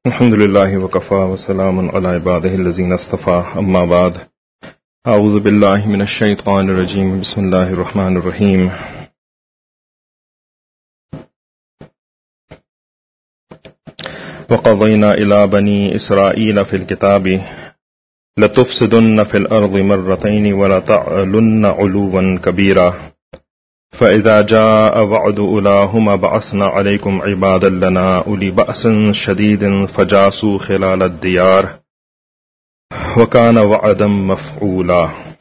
الحمد لله وكفى وسلام على عباده الذين اصطفى أما بعد أعوذ بالله من الشيطان الرجيم بسم الله الرحمن الرحيم وقضينا إلى بني إسرائيل في الكتاب لتفسدن في الأرض مرتين ولتعلن علوا كبيرا فإذا جاء وعد أولاهما بعثنا عليكم عبادا لنا أولي بأس شديد فجاسوا خلال الديار وكان وعدا مفعولا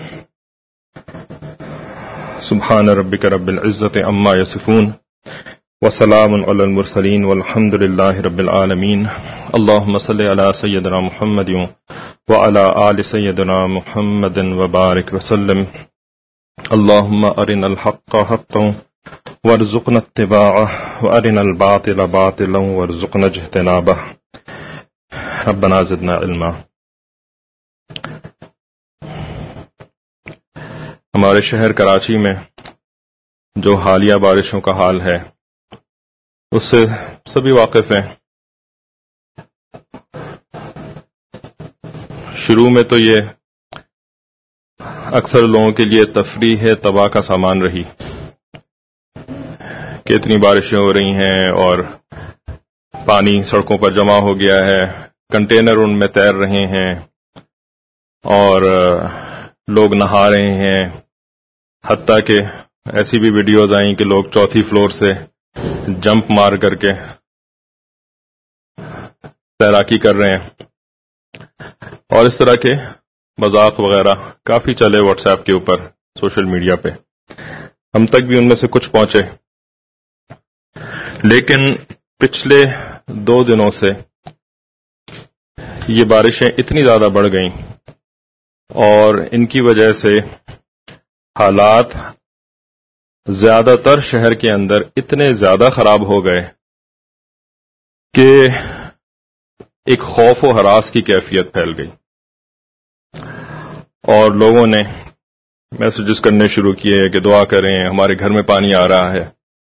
سبحان ربك رب العزة عما يصفون وسلام على المرسلين والحمد لله رب العالمين اللهم صل على سيدنا محمد وعلى آل سيدنا محمد وبارك وسلم اللهم أرنا الحق حقا وارزقنا اتباعه وأرنا الباطل باطلا وارزقنا اجتنابه ربنا زدنا علما۔ ہمارے شہر کراچی میں جو حالیہ بارشوں کا حال ہے اس سے سبھی واقف ہیں۔ شروع میں تو یہ اکثر لوگوں کے لیے تفریح تباہ کا سامان رہی کہ اتنی بارشیں ہو رہی ہیں اور پانی سڑکوں پر جمع ہو گیا ہے، کنٹینر ان میں تیر رہے ہیں اور لوگ نہا رہے ہیں، حتیٰ کہ ایسی بھی ویڈیوز آئیں کہ لوگ چوتھی فلور سے جمپ مار کر کے تیراکی کر رہے ہیں، اور اس طرح کے مذاق وغیرہ کافی چلے واٹس ایپ کے اوپر، سوشل میڈیا پہ، ہم تک بھی ان میں سے کچھ پہنچے۔ لیکن پچھلے 2 دنوں سے یہ بارشیں اتنی زیادہ بڑھ گئیں اور ان کی وجہ سے حالات زیادہ تر شہر کے اندر اتنے زیادہ خراب ہو گئے کہ ایک خوف و ہراس کی کیفیت پھیل گئی، اور لوگوں نے میسجز کرنے شروع کیے کہ دعا کریں، ہمارے گھر میں پانی آ رہا ہے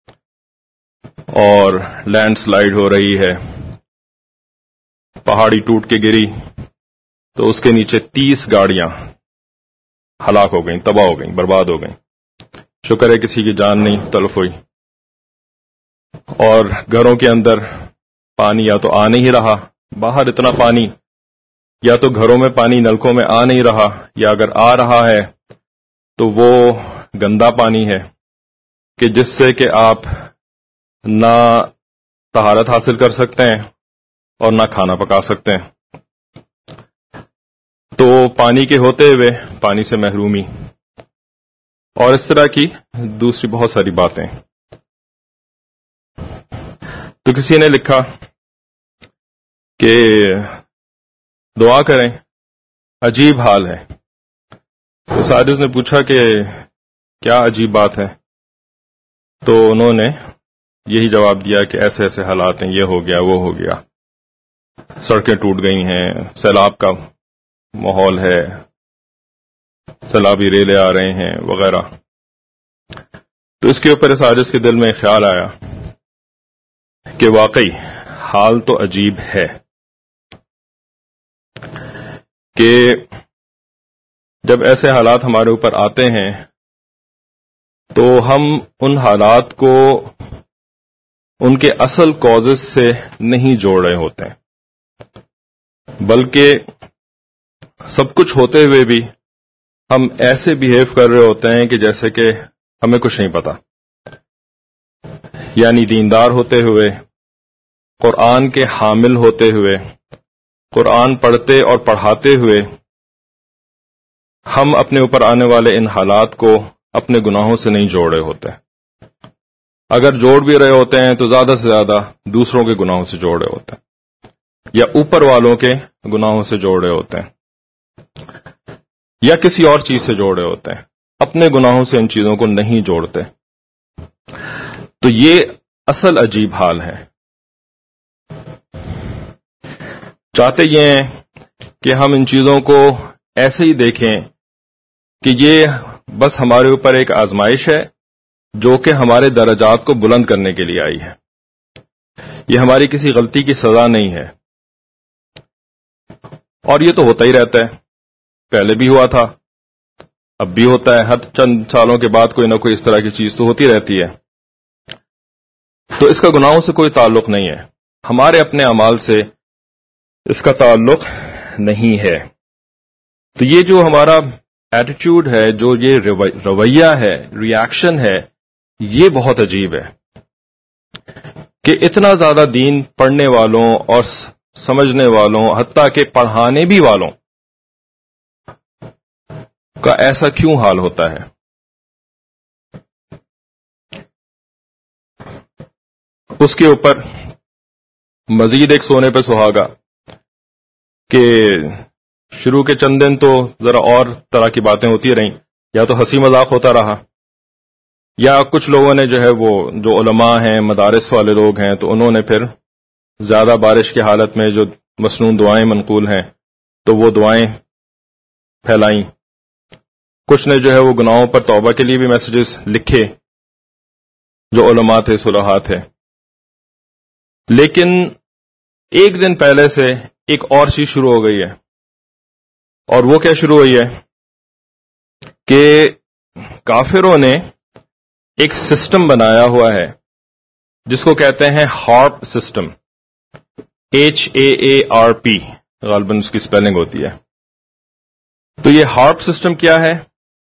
اور لینڈ سلائیڈ ہو رہی ہے، پہاڑی ٹوٹ کے گری تو اس کے نیچے 30 گاڑیاں ہلاک ہو گئیں، تباہ ہو گئیں، برباد ہو گئیں۔ شکر ہے کسی کی جان نہیں تلف ہوئی، اور گھروں کے اندر پانی یا تو آ نہیں رہا، باہر اتنا پانی، یا تو گھروں میں پانی نلکوں میں آ نہیں رہا، یا اگر آ رہا ہے تو وہ گندا پانی ہے کہ جس سے کہ آپ نہ طہارت حاصل کر سکتے ہیں اور نہ کھانا پکا سکتے ہیں۔ تو پانی کے ہوتے ہوئے پانی سے محرومی، اور اس طرح کی دوسری بہت ساری باتیں۔ تو کسی نے لکھا کہ دعا کریں، عجیب حال ہے۔ تو ساجد نے پوچھا کہ کیا عجیب بات ہے؟ تو انہوں نے یہی جواب دیا کہ ایسے ایسے حالات ہیں، یہ ہو گیا، وہ ہو گیا، سڑکیں ٹوٹ گئی ہیں، سیلاب کا ماحول ہے، سیلابی ریلے آ رہے ہیں وغیرہ۔ تو اس کے اوپر ساجد کے دل میں خیال آیا کہ واقعی حال تو عجیب ہے کہ جب ایسے حالات ہمارے اوپر آتے ہیں تو ہم ان حالات کو ان کے اصل کازز سے نہیں جوڑ رہے ہوتے ہیں، بلکہ سب کچھ ہوتے ہوئے بھی ہم ایسے بیہیو کر رہے ہوتے ہیں کہ جیسے کہ ہمیں کچھ نہیں پتا۔ یعنی دیندار ہوتے ہوئے، قرآن کے حامل ہوتے ہوئے، قرآن پڑھتے اور پڑھاتے ہوئے، ہم اپنے اوپر آنے والے ان حالات کو اپنے گناہوں سے نہیں جوڑ رہے ہوتے۔ اگر جوڑ بھی رہے ہوتے ہیں تو زیادہ سے زیادہ دوسروں کے گناہوں سے جوڑ رہے ہوتے ہیں، یا اوپر والوں کے گناہوں سے جوڑ رہے ہوتے ہیں، یا کسی اور چیز سے جوڑ رہے ہوتے ہیں، اپنے گناہوں سے ان چیزوں کو نہیں جوڑتے۔ تو یہ اصل عجیب حال ہے۔ چاہتے یہ ہیں کہ ہم ان چیزوں کو ایسے ہی دیکھیں کہ یہ بس ہمارے اوپر ایک آزمائش ہے جو کہ ہمارے درجات کو بلند کرنے کے لیے آئی ہے، یہ ہماری کسی غلطی کی سزا نہیں ہے، اور یہ تو ہوتا ہی رہتا ہے، پہلے بھی ہوا تھا، اب بھی ہوتا ہے، ہر چند سالوں کے بعد کوئی نہ کوئی اس طرح کی چیز تو ہوتی رہتی ہے. تو اس کا گناہوں سے کوئی تعلق نہیں ہے، ہمارے اپنے اعمال سے اس کا تعلق نہیں ہے. تو یہ جو ہمارا ایٹیٹیوڈ ہے، جو یہ رویہ ہے، ری ایکشن ہے، یہ بہت عجیب ہے کہ اتنا زیادہ دین پڑھنے والوں اور سمجھنے والوں، حتیٰ کہ پڑھانے بھی والوں کا ایسا کیوں حال ہوتا ہے؟ اس کے اوپر مزید ایک سونے پہ سہاگا کہ شروع کے چند دن تو ذرا اور طرح کی باتیں ہوتی رہیں، یا تو ہنسی مذاق ہوتا رہا، یا کچھ لوگوں نے جو ہے وہ جو علماء ہیں، مدارس والے لوگ ہیں، تو انہوں نے پھر زیادہ بارش کی حالت میں جو مسنون دعائیں منقول ہیں تو وہ دعائیں پھیلائیں. کچھ نے جو ہے وہ گناہوں پر توبہ کے لیے بھی میسیجز لکھے، جو علماء تھے، صلحاء تھے. لیکن ایک دن پہلے سے ایک اور چیز شروع ہو گئی ہے، اور وہ کیا شروع ہوئی ہے کہ کافروں نے ایک سسٹم بنایا ہوا ہے جس کو کہتے ہیں ہارپ سسٹم، HAARP غالباً اس کی سپیلنگ ہوتی ہے. تو یہ ہارپ سسٹم کیا ہے؟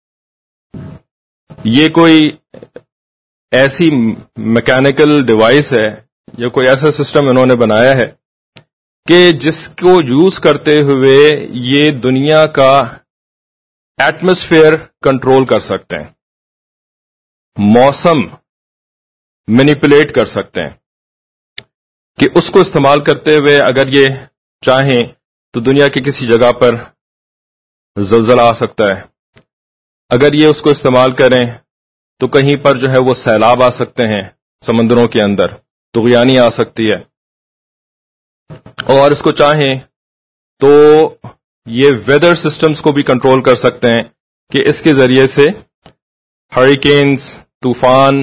یہ کوئی ایسی میکینیکل ڈیوائس ہے یا کوئی ایسا سسٹم انہوں نے بنایا ہے کہ جس کو یوز کرتے ہوئے یہ دنیا کا ایٹماسفیئر کنٹرول کر سکتے ہیں، موسم مینیپولیٹ کر سکتے ہیں، کہ اس کو استعمال کرتے ہوئے اگر یہ چاہیں تو دنیا کی کسی جگہ پر زلزلہ آ سکتا ہے، اگر یہ اس کو استعمال کریں تو کہیں پر جو ہے وہ سیلاب آ سکتے ہیں، سمندروں کے اندر طغیانی آ سکتی ہے، اور اس کو چاہیں تو یہ ویدر سسٹمز کو بھی کنٹرول کر سکتے ہیں کہ اس کے ذریعے سے ہریکینز، طوفان،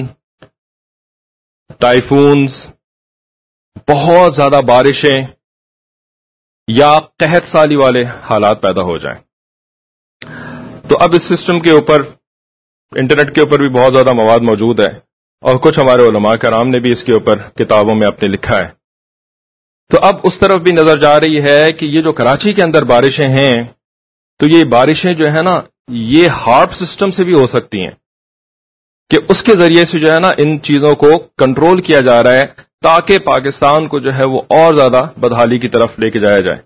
ٹائفونز، بہت زیادہ بارشیں یا قحط سالی والے حالات پیدا ہو جائیں. تو اب اس سسٹم کے اوپر انٹرنیٹ کے اوپر بھی بہت زیادہ مواد موجود ہے، اور کچھ ہمارے علماء کرام نے بھی اس کے اوپر کتابوں میں اپنے لکھا ہے. تو اب اس طرف بھی نظر جا رہی ہے کہ یہ جو کراچی کے اندر بارشیں ہیں، تو یہ بارشیں جو ہے نا، یہ ہارپ سسٹم سے بھی ہو سکتی ہیں، کہ اس کے ذریعے سے جو ہے نا ان چیزوں کو کنٹرول کیا جا رہا ہے تاکہ پاکستان کو جو ہے وہ اور زیادہ بدحالی کی طرف لے کے جایا جائے.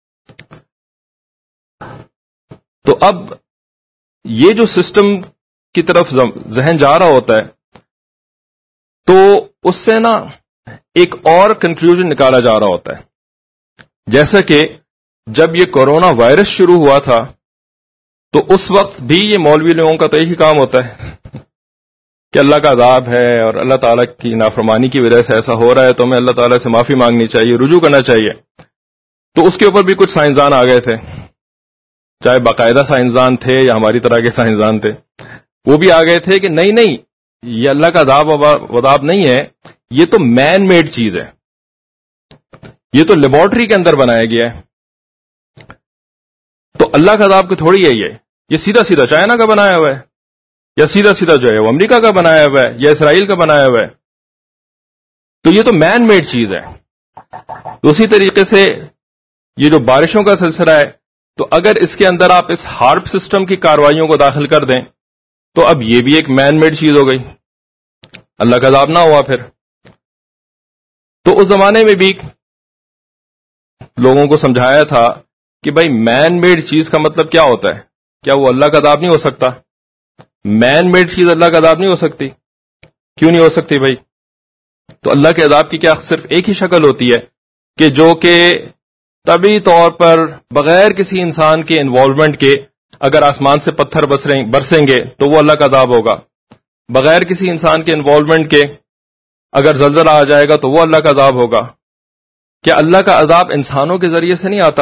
تو اب یہ جو سسٹم کی طرف ذہن جا رہا ہوتا ہے تو اس سے نا ایک اور کنکلوژن نکالا جا رہا ہوتا ہے. جیسا کہ جب یہ کورونا وائرس شروع ہوا تھا تو اس وقت بھی یہ مولوی لوگوں کا تو یہی کام ہوتا ہے کہ اللہ کا عذاب ہے اور اللہ تعالیٰ کی نافرمانی کی وجہ سے ایسا ہو رہا ہے تو ہمیں اللہ تعالیٰ سے معافی مانگنی چاہیے، رجوع کرنا چاہیے. تو اس کے اوپر بھی کچھ سائنسدان آ گئے تھے، چاہے باقاعدہ سائنسدان تھے یا ہماری طرح کے سائنسدان تھے، وہ بھی آ گئے تھے کہ نہیں یہ اللہ کا عذاب نہیں ہے، یہ تو مین میڈ چیز ہے، یہ تو لیبارٹری کے اندر بنایا گیا ہے. تو اللہ کا عذاب کو تھوڑی ہے، یہ سیدھا سیدھا چائنا کا بنایا ہوا ہے، یا سیدھا سیدھا جو ہے وہ امریکہ کا بنایا ہوا ہے، یا اسرائیل کا بنایا ہوا ہے. تو یہ تو مین میڈ چیز ہے. تو اسی طریقے سے یہ جو بارشوں کا سلسلہ ہے، تو اگر اس کے اندر آپ اس ہارپ سسٹم کی کارروائیوں کو داخل کر دیں تو اب یہ بھی ایک مین میڈ چیز ہو گئی، اللہ کا عذاب نہ ہوا پھر. تو اس زمانے میں بھی لوگوں کو سمجھایا تھا کہ بھائی مین میڈ چیز کا مطلب کیا ہوتا ہے؟ کیا وہ اللہ کا عذاب نہیں ہو سکتا؟ مین میڈ چیز اللہ کا عذاب نہیں ہو سکتی؟ کیوں نہیں ہو سکتی بھائی؟ تو اللہ کے عذاب کی کیا صرف ایک ہی شکل ہوتی ہے کہ جو کہ طبعی طور پر بغیر کسی انسان کے انوالومنٹ کے اگر آسمان سے پتھر برسیں گے تو وہ اللہ کا عذاب ہوگا، بغیر کسی انسان کے انوالومنٹ کے اگر زلزلہ آ جائے گا تو وہ اللہ کا عذاب ہوگا. کیا اللہ کا عذاب انسانوں کے ذریعے سے نہیں آتا؟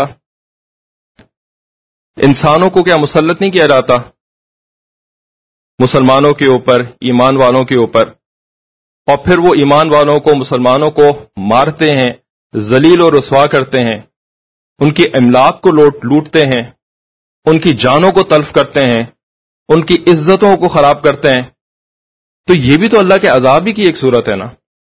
انسانوں کو کیا مسلط نہیں کیا جاتا مسلمانوں کے اوپر، ایمان والوں کے اوپر، اور پھر وہ ایمان والوں کو، مسلمانوں کو مارتے ہیں، ذلیل و رسوا کرتے ہیں، ان کی املاک کو لوٹتے ہیں، ان کی جانوں کو تلف کرتے ہیں، ان کی عزتوں کو خراب کرتے ہیں، تو یہ بھی تو اللہ کے عذاب ہی کی ایک صورت ہے نا۔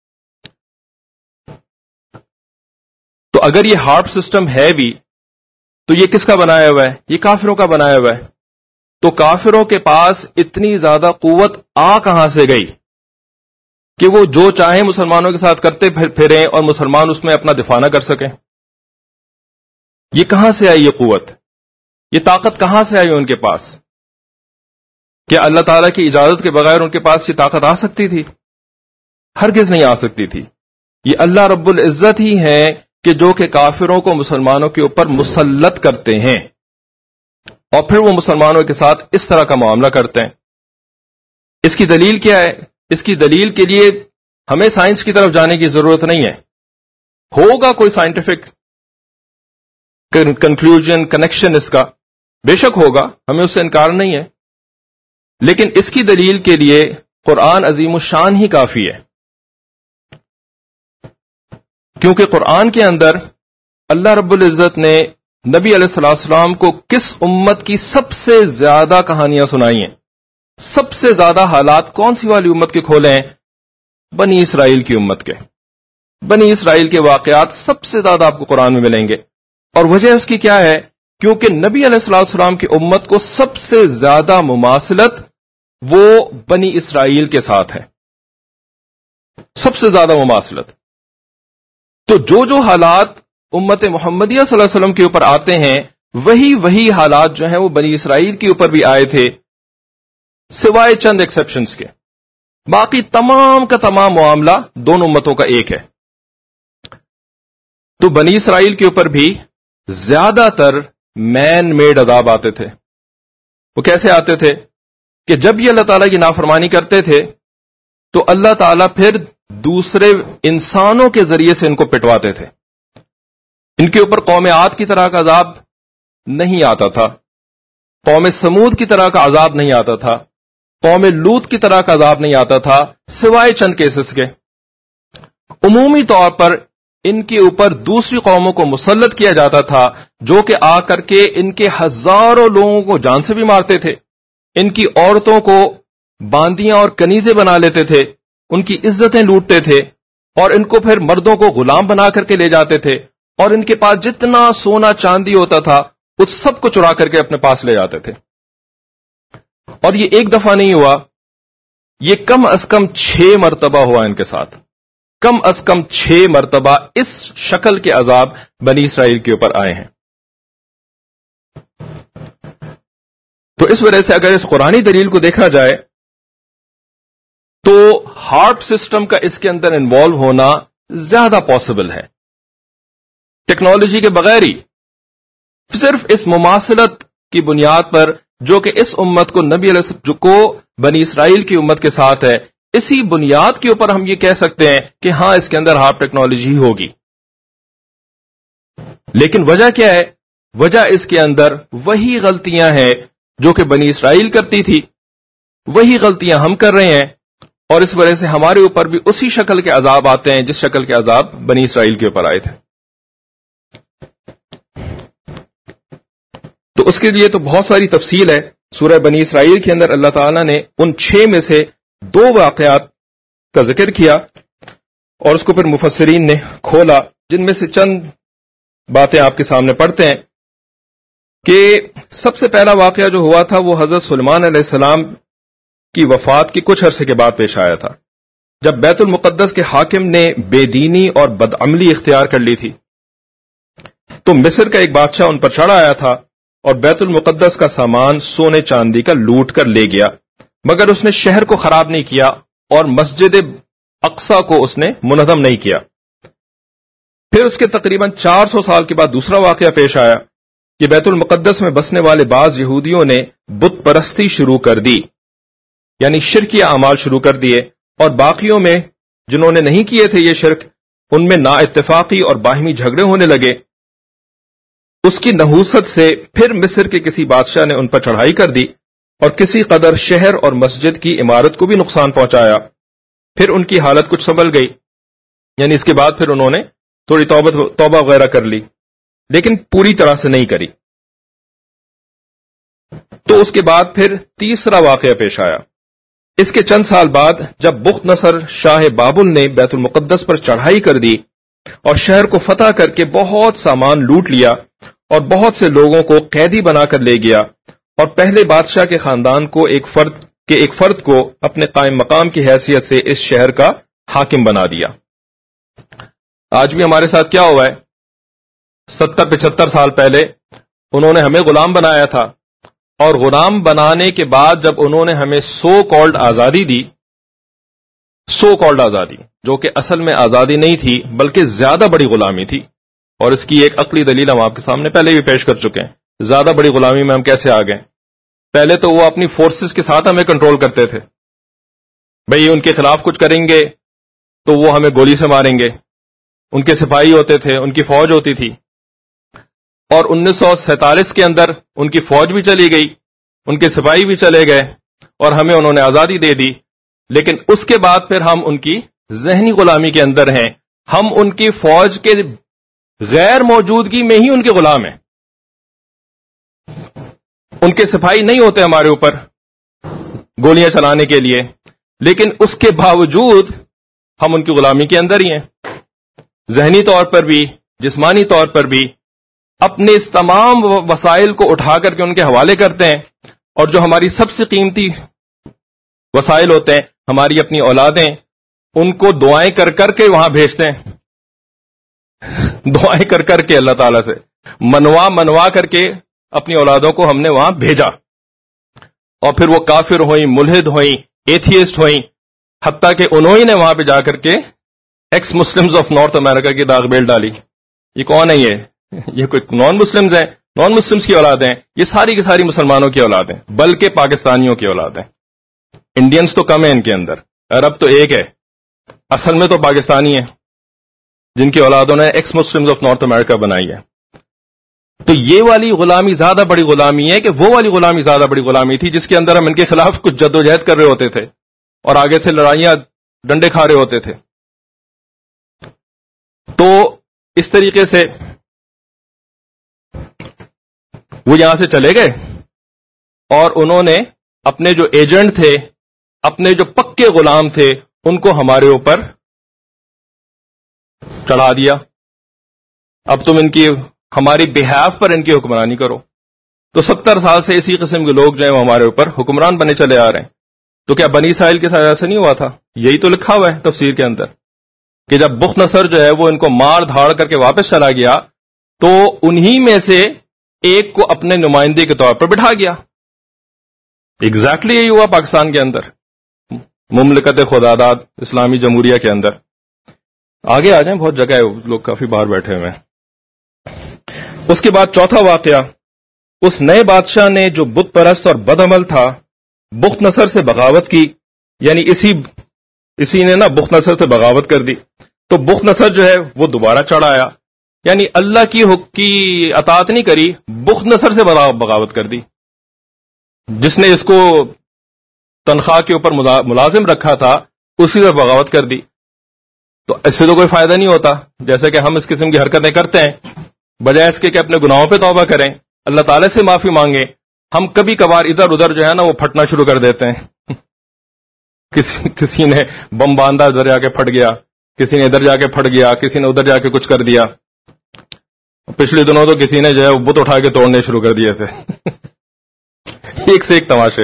تو اگر یہ ہارپ سسٹم ہے بھی تو یہ کس کا بنایا ہوا ہے؟ یہ کافروں کا بنایا ہوا ہے۔ تو کافروں کے پاس اتنی زیادہ قوت کہاں سے گئی کہ وہ جو چاہیں مسلمانوں کے ساتھ کرتے پھریں اور مسلمان اس میں اپنا دفاع نہ کر سکیں؟ یہ کہاں سے آئی یہ قوت؟ یہ طاقت کہاں سے آئی ان کے پاس؟ کیا اللہ تعالیٰ کی اجازت کے بغیر ان کے پاس یہ طاقت آ سکتی تھی؟ ہرگز نہیں آ سکتی تھی۔ یہ اللہ رب العزت ہی ہے کہ جو کہ کافروں کو مسلمانوں کے اوپر مسلط کرتے ہیں اور پھر وہ مسلمانوں کے ساتھ اس طرح کا معاملہ کرتے ہیں۔ اس کی دلیل کیا ہے؟ اس کی دلیل کے لیے ہمیں سائنس کی طرف جانے کی ضرورت نہیں ہے۔ ہوگا کوئی سائنٹیفک کنکلوژن، کنیکشن اس کا بے شک ہوگا، ہمیں اس سے انکار نہیں ہے، لیکن اس کی دلیل کے لیے قرآن عظیم الشان ہی کافی ہے، کیونکہ قرآن کے اندر اللہ رب العزت نے نبی علیہ السلام کو کس امت کی سب سے زیادہ کہانیاں سنائی ہیں، سب سے زیادہ حالات کون سی والی امت کے کھولے ہیں؟ بنی اسرائیل کی امت کے۔ بنی اسرائیل کے واقعات سب سے زیادہ آپ کو قرآن میں ملیں گے، اور وجہ اس کی کیا ہے؟ کیونکہ نبی علیہ السلام کی امت کو سب سے زیادہ مماثلت وہ بنی اسرائیل کے ساتھ ہے، سب سے زیادہ مماثلت۔ تو جو حالات امت محمدیہ صلی اللہ علیہ وسلم کے اوپر آتے ہیں وہی حالات جو ہیں وہ بنی اسرائیل کے اوپر بھی آئے تھے، سوائے چند ایکسیپشنز کے۔ باقی تمام کا تمام معاملہ دونوں امتوں کا ایک ہے۔ تو بنی اسرائیل کے اوپر بھی زیادہ تر مین میڈ عذاب آتے تھے۔ وہ کیسے آتے تھے؟ کہ جب یہ اللہ تعالیٰ کی نافرمانی کرتے تھے تو اللہ تعالیٰ پھر دوسرے انسانوں کے ذریعے سے ان کو پٹواتے تھے۔ ان کے اوپر قوم عاد کی طرح کا عذاب نہیں آتا تھا، قوم سمود کی طرح کا عذاب نہیں آتا تھا، قوم لوط کی طرح کا عذاب نہیں آتا تھا، سوائے چند کیسز کے۔ عمومی طور پر ان کے اوپر دوسری قوموں کو مسلط کیا جاتا تھا، جو کہ آ کر کے ان کے ہزاروں لوگوں کو جان سے بھی مارتے تھے، ان کی عورتوں کو باندیاں اور کنیزیں بنا لیتے تھے، ان کی عزتیں لوٹتے تھے، اور ان کو پھر مردوں کو غلام بنا کر کے لے جاتے تھے، اور ان کے پاس جتنا سونا چاندی ہوتا تھا اس سب کو چرا کر کے اپنے پاس لے جاتے تھے۔ اور یہ ایک دفعہ نہیں ہوا، یہ کم از کم 6 مرتبہ ہوا ان کے ساتھ، کم از کم 6 مرتبہ اس شکل کے عذاب بنی اسرائیل کے اوپر آئے ہیں۔ تو اس وجہ سے اگر اس قرآنی دلیل کو دیکھا جائے تو ہارپ سسٹم کا اس کے اندر انوالو ہونا زیادہ پاسبل ہے، ٹیکنالوجی کے بغیر ہی، صرف اس مماثلت کی بنیاد پر جو کہ اس امت کو نبی علیہ السلام کو بنی اسرائیل کی امت کے ساتھ ہے، اسی بنیاد کے اوپر ہم یہ کہہ سکتے ہیں کہ ہاں اس کے اندر ہارپ ٹیکنالوجی ہوگی۔ لیکن وجہ کیا ہے؟ وجہ اس کے اندر وہی غلطیاں ہیں جو کہ بنی اسرائیل کرتی تھی، وہی غلطیاں ہم کر رہے ہیں، اور اس وجہ سے ہمارے اوپر بھی اسی شکل کے عذاب آتے ہیں جس شکل کے عذاب بنی اسرائیل کے اوپر آئے تھے۔ تو اس کے لیے تو بہت ساری تفصیل ہے۔ سورہ بنی اسرائیل کے اندر اللہ تعالیٰ نے ان 6 میں سے 2 واقعات کا ذکر کیا، اور اس کو پھر مفسرین نے کھولا، جن میں سے چند باتیں آپ کے سامنے پڑھتے ہیں۔ کہ سب سے پہلا واقعہ جو ہوا تھا وہ حضرت سلیمان علیہ السلام کی وفات کی کچھ عرصے کے بعد پیش آیا تھا، جب بیت المقدس کے حاکم نے بے دینی اور بدعملی اختیار کر لی تھی، تو مصر کا ایک بادشاہ ان پر چڑھ آیا تھا اور بیت المقدس کا سامان سونے چاندی کا لوٹ کر لے گیا، مگر اس نے شہر کو خراب نہیں کیا اور مسجد اقصی کو اس نے منہدم نہیں کیا۔ پھر اس کے تقریباً 400 سال کے بعد دوسرا واقعہ پیش آیا کہ بیت المقدس میں بسنے والے بعض یہودیوں نے بت پرستی شروع کر دی، یعنی شرکی اعمال شروع کر دیے، اور باقیوں میں جنہوں نے نہیں کیے تھے یہ شرک، ان میں نا اتفاقی اور باہمی جھگڑے ہونے لگے۔ اس کی نحوست سے پھر مصر کے کسی بادشاہ نے ان پر چڑھائی کر دی اور کسی قدر شہر اور مسجد کی عمارت کو بھی نقصان پہنچایا۔ پھر ان کی حالت کچھ سنبھل گئی، یعنی اس کے بعد پھر انہوں نے تھوڑی توبہ وغیرہ کر لی، لیکن پوری طرح سے نہیں کری. تو اس کے بعد پھر تیسرا واقعہ پیش آیا. اس کے چند سال بعد جب بخت نصر شاہ بابل نے بیت المقدس پر چڑھائی کر دی اور شہر کو فتح کر کے بہت سامان لوٹ لیا اور بہت سے لوگوں کو قیدی بنا کر لے گیا اور پہلے بادشاہ کے خاندان کو ایک فرد کو اپنے قائم مقام کی حیثیت سے اس شہر کا حاکم بنا دیا. آج بھی ہمارے ساتھ کیا ہوا ہے؟ 70-75 سال پہلے انہوں نے ہمیں غلام بنایا تھا، اور غلام بنانے کے بعد جب انہوں نے ہمیں سو کالڈ آزادی دی، سو کالڈ آزادی جو کہ اصل میں آزادی نہیں تھی بلکہ زیادہ بڑی غلامی تھی، اور اس کی ایک عقلی دلیل ہم آپ کے سامنے پہلے بھی پیش کر چکے ہیں. زیادہ بڑی غلامی میں ہم کیسے آ گئے؟ پہلے تو وہ اپنی فورسز کے ساتھ ہمیں کنٹرول کرتے تھے. بھئی ان کے خلاف کچھ کریں گے تو وہ ہمیں گولی سے ماریں گے. ان کے سپاہی ہوتے تھے، ان کی فوج ہوتی تھی، اور 1947 کے اندر ان کی فوج بھی چلی گئی، ان کے سپاہی بھی چلے گئے، اور ہمیں انہوں نے آزادی دے دی. لیکن اس کے بعد پھر ہم ان کی ذہنی غلامی کے اندر ہیں. ہم ان کی فوج کے غیر موجودگی میں ہی ان کے غلام ہیں. ان کے سپاہی نہیں ہوتے ہمارے اوپر گولیاں چلانے کے لیے، لیکن اس کے باوجود ہم ان کی غلامی کے اندر ہی ہیں. ذہنی طور پر بھی، جسمانی طور پر بھی اپنے اس تمام وسائل کو اٹھا کر کے ان کے حوالے کرتے ہیں، اور جو ہماری سب سے قیمتی وسائل ہوتے ہیں، ہماری اپنی اولادیں، ان کو دعائیں کر کر کے وہاں بھیجتے ہیں. دعائیں کر کر کے اللہ تعالیٰ سے منوا کر کے اپنی اولادوں کو ہم نے وہاں بھیجا، اور پھر وہ کافر ہوئیں، ملحد ہوئیں، ایتھیسٹ ہوئیں، حتیٰ کہ انہوں نے وہاں پہ جا کر کے ex Muslims of North America کی داغ بیل ڈالی. یہ کون ہے؟ یہ کوئی نان مسلمز ہیں، نان مسلمز کی اولادیں، یہ ساری کی ساری مسلمانوں کی اولادیں، بلکہ پاکستانیوں کی اولادیں. انڈینز تو کم ہیں ان کے اندر، عرب تو ایک ہے، اصل میں تو پاکستانی ہیں جن کی اولادوں نے ex Muslims of North America بنائی ہے. تو یہ والی غلامی زیادہ بڑی غلامی ہے کہ وہ والی غلامی زیادہ بڑی غلامی تھی جس کے اندر ہم ان کے خلاف کچھ جدوجہد کر رہے ہوتے تھے اور آگے سے لڑائیاں ڈنڈے کھا رہے ہوتے تھے. تو اس طریقے سے وہ یہاں سے چلے گئے، اور انہوں نے اپنے جو ایجنٹ تھے، اپنے جو پکے غلام تھے، ان کو ہمارے اوپر چڑھا دیا. اب تم ان کی ہماری بہاف پر ان کی حکمرانی کرو. تو 70 سال سے اسی قسم کے لوگ جو ہیں وہ ہمارے اوپر حکمران بنے چلے آ رہے ہیں. تو کیا بنی اسرائیل کے ساتھ ایسا نہیں ہوا تھا؟ یہی تو لکھا ہوا ہے تفسیر کے اندر کہ جب بخت نصر جو ہے وہ ان کو مار دھاڑ کر کے واپس چلا گیا تو انہی میں سے ایک کو اپنے نمائندے کے طور پر بٹھا گیا. ایگزیکٹلی یہی ہوا پاکستان کے اندر، مملکت خداداد اسلامی جمہوریہ کے اندر. آگے آ جائیں، بہت جگہ ہے، لوگ کافی باہر بیٹھے ہوئے ہیں. اس کے بعد چوتھا واقعہ، اس نئے بادشاہ نے جو بت پرست اور بد عمل تھا بخت نصر سے بغاوت کی، یعنی اسی نے نا بخت نصر سے بغاوت کر دی. تو بخت نصر جو ہے وہ دوبارہ چڑھ آیا، یعنی اللہ کی حکم کی اطاعت نہیں کری، بخت نصر سے بغاوت کر دی. جس نے اس کو تنخواہ کے اوپر ملازم رکھا تھا اسی سے بغاوت کر دی. تو اس سے تو کوئی فائدہ نہیں ہوتا، جیسے کہ ہم اس قسم کی حرکتیں کرتے ہیں، بجائے اس کے کہ اپنے گناہوں پہ توبہ کریں، اللہ تعالی سے معافی مانگیں. ہم کبھی کبھار ادھر ادھر جو ہے نا وہ پھٹنا شروع کر دیتے ہیں. کسی نے بم باندھا، ادھر جا کے پھٹ گیا، کسی نے ادھر جا کے پھٹ گیا، کسی نے ادھر جا کے کچھ کر دیا. پچھلے دنوں تو کسی نے جو ہے وہ بت اٹھا کے توڑنے شروع کر دیے تھے. ایک سے ایک تماشے.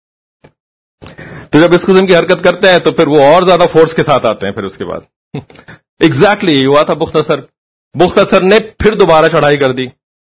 تو جب اس قسم کی حرکت کرتے ہیں تو پھر وہ اور زیادہ فورس کے ساتھ آتے ہیں. پھر اس کے بعد ایگزیکٹلی یہ ہوا تھا بخت نصر نے پھر دوبارہ چڑھائی کر دی،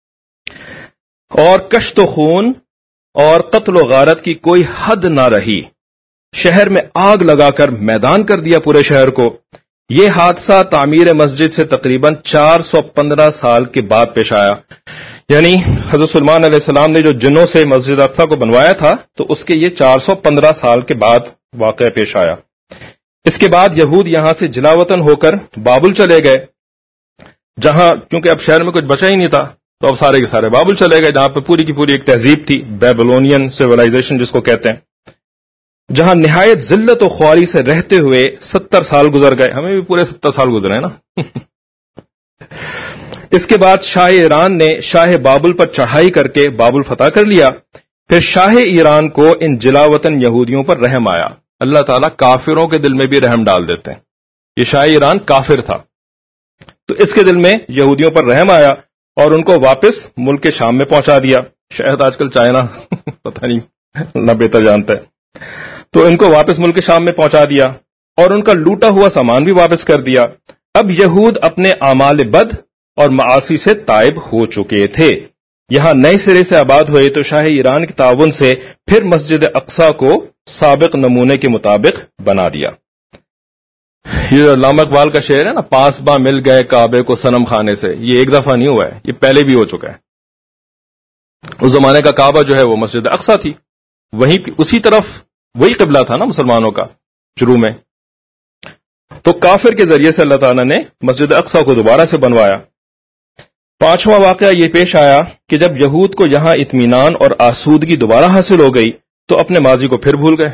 اور کشت و خون اور قتل و غارت کی کوئی حد نہ رہی. شہر میں آگ لگا کر میدان کر دیا پورے شہر کو. یہ حادثہ تعمیر مسجد سے تقریباً 415 سال کے بعد پیش آیا. یعنی حضرت سلیمان علیہ السلام نے جو جنوں سے مسجد اقصی کو بنوایا تھا تو اس کے یہ 415 سال کے بعد واقعہ پیش آیا. اس کے بعد یہود یہاں سے جلاوطن ہو کر بابل چلے گئے، جہاں کیونکہ اب شہر میں کچھ بچا ہی نہیں تھا تو اب سارے کے سارے بابل چلے گئے، جہاں پہ پوری کی پوری ایک تہذیب تھی، بیبلونین سیولائزیشن جس کو کہتے ہیں، جہاں نہایت ذلت و خواری سے رہتے ہوئے 70 سال گزر گئے. ہمیں بھی پورے 70 سال گزرے ہیں نا. اس کے بعد شاہ ایران نے شاہ بابل پر چڑھائی کر کے بابل فتح کر لیا. پھر شاہ ایران کو ان جلا وطن یہودیوں پر رحم آیا. اللہ تعالیٰ کافروں کے دل میں بھی رحم ڈال دیتے ہیں. یہ شاہ ایران کافر تھا تو اس کے دل میں یہودیوں پر رحم آیا اور ان کو واپس ملک شام میں پہنچا دیا. شاید آج کل چائنا پتہ نہیں اللہ بہتر جانتا ہے. تو ان کو واپس ملک شام میں پہنچا دیا اور ان کا لوٹا ہوا سامان بھی واپس کر دیا. اب یہود اپنے اعمال بد اور معاصی سے تائب ہو چکے تھے. یہاں نئے سرے سے آباد ہوئے تو شاہ ایران کے تعاون سے پھر مسجد اقصی کو سابق نمونے کے مطابق بنا دیا. یہ علامہ اقبال کا شعر ہے نا، پاس باں مل گئے کعبے کو صنم خانے سے، یہ ایک دفعہ نہیں ہوا ہے، یہ پہلے بھی ہو چکا ہے. اس زمانے کا کعبہ جو ہے وہ مسجد اقصی تھی، وہیں اسی طرف وہی قبلہ تھا نا مسلمانوں کا شروع میں. تو کافر کے ذریعے سے اللہ تعالیٰ نے مسجد اقصی کو دوبارہ سے بنوایا. پانچواں واقعہ یہ پیش آیا کہ جب یہود کو یہاں اطمینان اور آسودگی دوبارہ حاصل ہو گئی تو اپنے ماضی کو پھر بھول گئے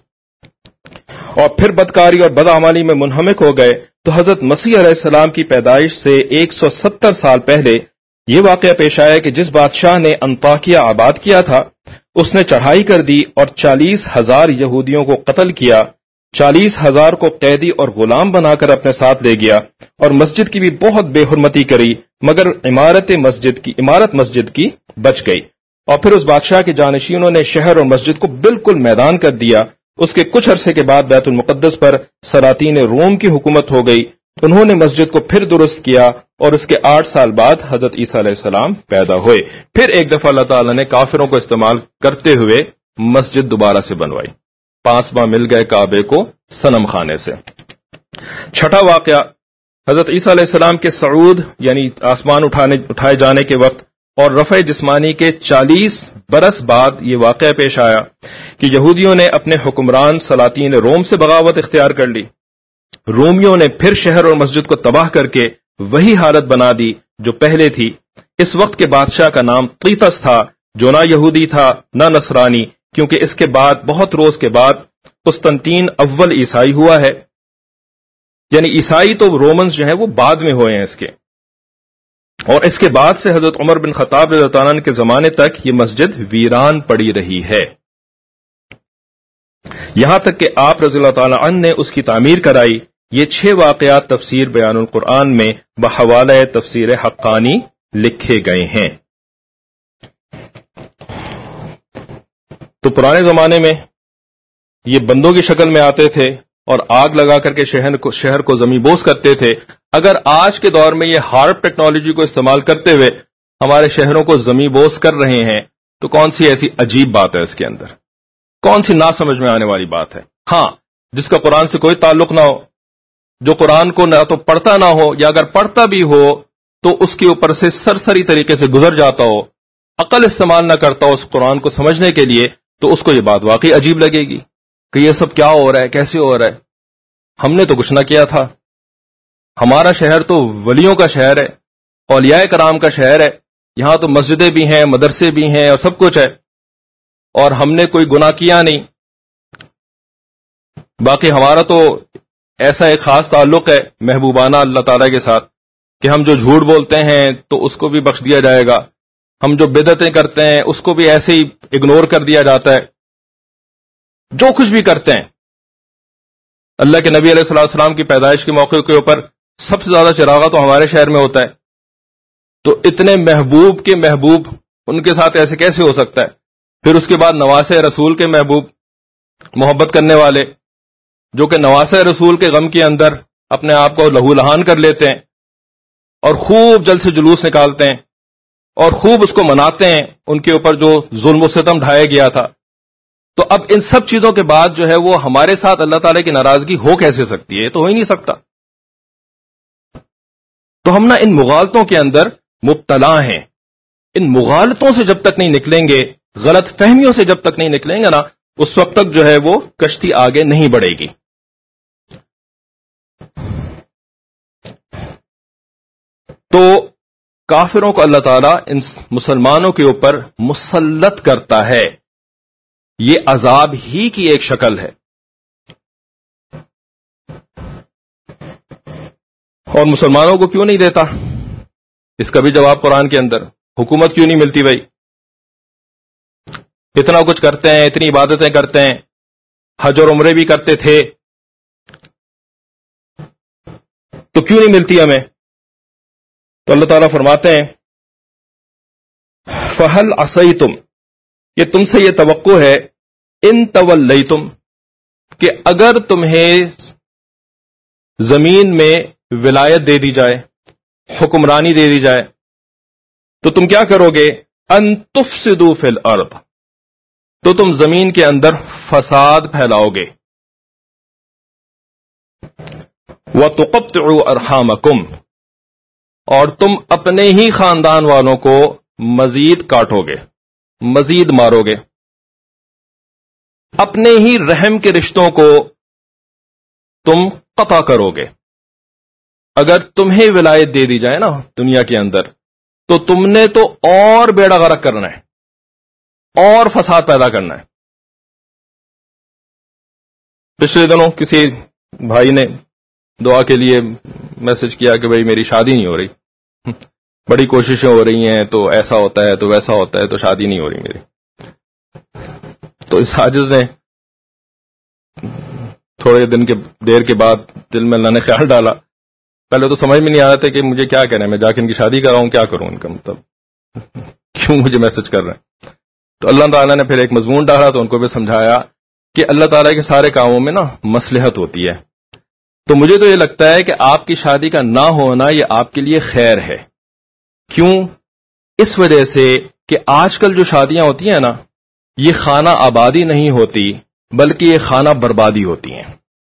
اور پھر بدکاری اور بدعمالی میں منہمک ہو گئے. تو حضرت مسیح علیہ السلام کی پیدائش سے 170 سال پہلے یہ واقعہ پیش آیا کہ جس بادشاہ نے انطاکیہ آباد کیا تھا اس نے چڑھائی کر دی اور 40,000 یہودیوں کو قتل کیا، 40,000 کو قیدی اور غلام بنا کر اپنے ساتھ لے گیا اور مسجد کی بھی بہت بے حرمتی کری، مگر عمارت مسجد کی بچ گئی. اور پھر اس بادشاہ کے جانشینوں نے شہر اور مسجد کو بالکل میدان کر دیا. اس کے کچھ عرصے کے بعد بیت المقدس پر سلاطین روم کی حکومت ہو گئی. انہوں نے مسجد کو پھر درست کیا اور اس کے 8 سال بعد حضرت عیسیٰ علیہ السلام پیدا ہوئے. پھر ایک دفعہ اللہ تعالیٰ نے کافروں کو استعمال کرتے ہوئے مسجد دوبارہ سے بنوائی. 5 ماہ مل گئے کعبے کو صنم خانے سے. چھٹا واقعہ حضرت عیسیٰ علیہ السلام کے صعود یعنی آسمان اٹھائے جانے کے وقت اور رفع جسمانی کے 40 برس بعد یہ واقعہ پیش آیا کہ یہودیوں نے اپنے حکمران سلاطین روم سے بغاوت اختیار کر لی. رومیوں نے پھر شہر اور مسجد کو تباہ کر کے وہی حالت بنا دی جو پہلے تھی. اس وقت کے بادشاہ کا نام طیطس تھا جو نہ یہودی تھا نہ نصرانی، کیونکہ اس کے بعد بہت روز کے بعد قسطنطین اول عیسائی ہوا ہے. یعنی عیسائی تو رومنز جو ہیں وہ بعد میں ہوئے ہیں اس کے. اور اس کے بعد سے حضرت عمر بن خطاب رضی اللہ عنہ کے زمانے تک یہ مسجد ویران پڑی رہی ہے، یہاں تک کہ آپ رضی اللہ تعالی عنہ نے اس کی تعمیر کرائی. یہ 6 واقعات تفسیر بیان القرآن میں بحوالہ تفسیر حقانی لکھے گئے ہیں. تو پرانے زمانے میں یہ بندوں کی شکل میں آتے تھے اور آگ لگا کر کے شہر کو زمین بوس کرتے تھے. اگر آج کے دور میں یہ ہارپ ٹیکنالوجی کو استعمال کرتے ہوئے ہمارے شہروں کو زمین بوس کر رہے ہیں تو کون سی ایسی عجیب بات ہے اس کے اندر؟ کون سی نہ سمجھ میں آنے والی بات ہے؟ ہاں، جس کا قرآن سے کوئی تعلق نہ ہو، جو قرآن کو نہ تو پڑھتا نہ ہو یا اگر پڑھتا بھی ہو تو اس کے اوپر سے سرسری طریقے سے گزر جاتا ہو، عقل استعمال نہ کرتا ہو اس قرآن کو سمجھنے کے لیے، تو اس کو یہ بات واقعی عجیب لگے گی کہ یہ سب کیا ہو رہا ہے، کیسے ہو رہا ہے. ہم نے تو کچھ نہ کیا تھا. ہمارا شہر تو ولیوں کا شہر ہے، اولیاء کرام کا شہر ہے. یہاں تو مسجدیں بھی ہیں، مدرسے بھی ہیں اور سب کچھ ہے، اور ہم نے کوئی گناہ کیا نہیں. باقی ہمارا تو ایسا ایک خاص تعلق ہے محبوبانہ اللہ تعالیٰ کے ساتھ کہ ہم جو جھوٹ بولتے ہیں تو اس کو بھی بخش دیا جائے گا، ہم جو بدعتیں کرتے ہیں اس کو بھی ایسے ہی اگنور کر دیا جاتا ہے. جو کچھ بھی کرتے ہیں، اللہ کے نبی علیہ الصلوۃ والسلام کی پیدائش کے موقع کے اوپر سب سے زیادہ چراغا تو ہمارے شہر میں ہوتا ہے. تو اتنے محبوب کے محبوب ان کے ساتھ ایسے کیسے ہو سکتا ہے؟ پھر اس کے بعد نواسہ رسول کے محبوب، محبت کرنے والے، جو کہ نواسہ رسول کے غم کے اندر اپنے آپ کو لہو لہان کر لیتے ہیں اور خوب جلد سے جلوس نکالتے ہیں اور خوب اس کو مناتے ہیں ان کے اوپر جو ظلم و ستم ڈھایا گیا تھا. تو اب ان سب چیزوں کے بعد جو ہے وہ ہمارے ساتھ اللہ تعالیٰ کی ناراضگی ہو کیسے سکتی ہے؟ تو ہو ہی نہیں سکتا. تو ہم نہ ان مغالطوں کے اندر مبتلا ہیں. ان مغالطوں سے جب تک نہیں نکلیں گے، غلط فہمیوں سے جب تک نہیں نکلیں گے نا، اس وقت تک جو ہے وہ کشتی آگے نہیں بڑھے گی. تو کافروں کو اللہ تعالیٰ ان مسلمانوں کے اوپر مسلط کرتا ہے. یہ عذاب ہی کی ایک شکل ہے. اور مسلمانوں کو کیوں نہیں دیتا؟ اس کا بھی جواب قرآن کے اندر. حکومت کیوں نہیں ملتی بھائی؟ اتنا کچھ کرتے ہیں، اتنی عبادتیں کرتے ہیں، حج اور عمرے بھی کرتے تھے، تو کیوں نہیں ملتی ہمیں؟ تو اللہ تعالیٰ فرماتے ہیں فَهَلْ عَصَيْتُمْ، کہ تم سے یہ توقع ہے، ان تولیتم، کہ اگر تمہیں زمین میں ولایت دے دی جائے، حکمرانی دے دی جائے، تو تم کیا کرو گے؟ ان تفسدوا فی الارض، تو تم زمین کے اندر فساد پھیلاؤ گے. وَتُقَطِّعُوا أَرْحَامَكُمْ، اور تم اپنے ہی خاندان والوں کو مزید کاٹو گے، مزید مارو گے، اپنے ہی رحم کے رشتوں کو تم قطع کرو گے. اگر تمہیں ولایت دے دی جائے نا دنیا کے اندر، تو تم نے تو اور بیڑا غرق کرنا ہے، اور فساد پیدا کرنا ہے. پچھلے دنوں کسی بھائی نے دعا کے لیے میسج کیا کہ بھائی میری شادی نہیں ہو رہی، بڑی کوششیں ہو رہی ہیں، تو ایسا ہوتا ہے تو ویسا ہوتا ہے، تو شادی نہیں ہو رہی میری. تو اس عاجز نے تھوڑے دیر کے بعد دل میں اللہ نے خیال ڈالا. پہلے تو سمجھ میں نہیں آ رہا تھا کہ مجھے کیا کہنا ہے، میں جا کے ان کی شادی کراؤں، کیا کروں، ان کا مطلب کیوں مجھے میسج کر رہے ہیں. تو اللہ تعالیٰ نے پھر ایک مضمون ڈالا، تو ان کو بھی سمجھایا کہ اللہ تعالیٰ کے سارے کاموں میں نا مصلحت ہوتی ہے. تو مجھے تو یہ لگتا ہے کہ آپ کی شادی کا نہ ہونا یہ آپ کے لیے خیر ہے. کیوں؟ اس وجہ سے کہ آج کل جو شادیاں ہوتی ہیں نا، یہ خانہ آبادی نہیں ہوتی، بلکہ یہ خانہ بربادی ہوتی ہیں.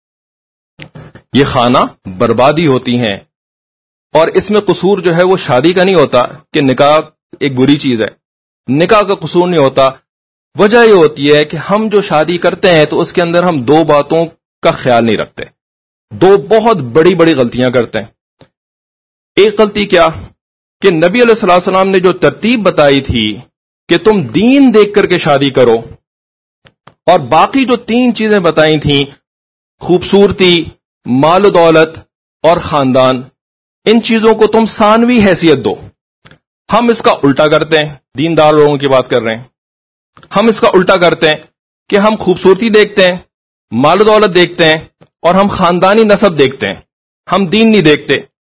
یہ خانہ بربادی ہوتی ہیں. اور اس میں قصور جو ہے وہ شادی کا نہیں ہوتا کہ نکاح ایک بری چیز ہے، نکاح کا قصور نہیں ہوتا. وجہ یہ ہوتی ہے کہ ہم جو شادی کرتے ہیں تو اس کے اندر ہم دو باتوں کا خیال نہیں رکھتے، دو بہت بڑی بڑی غلطیاں کرتے ہیں. ایک غلطی کیا کہ نبی علیہ الصلوۃ والسلام نے جو ترتیب بتائی تھی کہ تم دین دیکھ کر کے شادی کرو، اور باقی جو 3 چیزیں بتائی تھیں، خوبصورتی، مال و دولت اور خاندان، ان چیزوں کو تم ثانوی حیثیت دو. ہم اس کا الٹا کرتے ہیں، دیندار لوگوں کی بات کر رہے ہیں، ہم اس کا الٹا کرتے ہیں کہ ہم خوبصورتی دیکھتے ہیں، مال و دولت دیکھتے ہیں، اور ہم خاندانی نسب دیکھتے ہیں، ہم دین نہیں دیکھتے.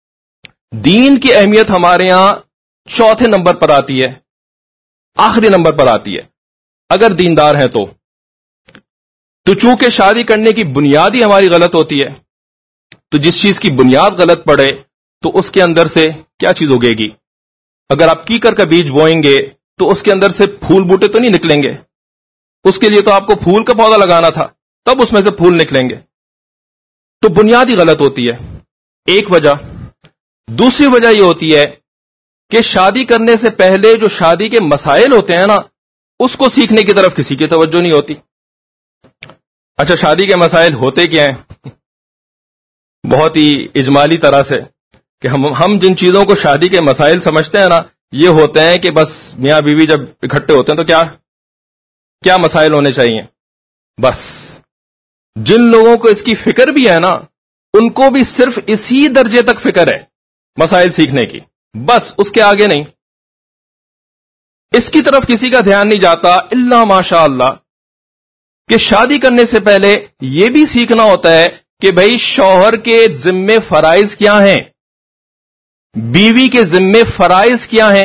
دین کی اہمیت ہمارے ہاں چوتھے نمبر پر آتی ہے، آخری نمبر پر آتی ہے اگر دیندار ہیں تو. چونکہ شادی کرنے کی بنیاد ہی ہماری غلط ہوتی ہے، تو جس چیز کی بنیاد غلط پڑے تو اس کے اندر سے کیا چیز اگے گی؟ اگر آپ کیکر کا بیج بوئیں گے تو اس کے اندر سے پھول بوٹے تو نہیں نکلیں گے. اس کے لیے تو آپ کو پھول کا پودا لگانا تھا، تب اس میں سے پھول نکلیں گے. تو بنیاد ہی غلط ہوتی ہے، ایک وجہ. دوسری وجہ یہ ہوتی ہے کہ شادی کرنے سے پہلے جو شادی کے مسائل ہوتے ہیں نا، اس کو سیکھنے کی طرف کسی کی توجہ نہیں ہوتی. اچھا، شادی کے مسائل ہوتے کیا ہیں؟ بہت ہی اجمالی طرح سے کہ ہم جن چیزوں کو شادی کے مسائل سمجھتے ہیں نا، یہ ہوتے ہیں کہ بس میاں بیوی جب اکٹھے ہوتے ہیں تو کیا مسائل ہونے چاہیے. بس جن لوگوں کو اس کی فکر بھی ہے نا، ان کو بھی صرف اسی درجے تک فکر ہے مسائل سیکھنے کی، بس اس کے آگے نہیں. اس کی طرف کسی کا دھیان نہیں جاتا الا ماشاء اللہ کہ شادی کرنے سے پہلے یہ بھی سیکھنا ہوتا ہے کہ بھئی شوہر کے ذمے فرائض کیا ہیں، بیوی کے ذمے فرائض کیا ہیں،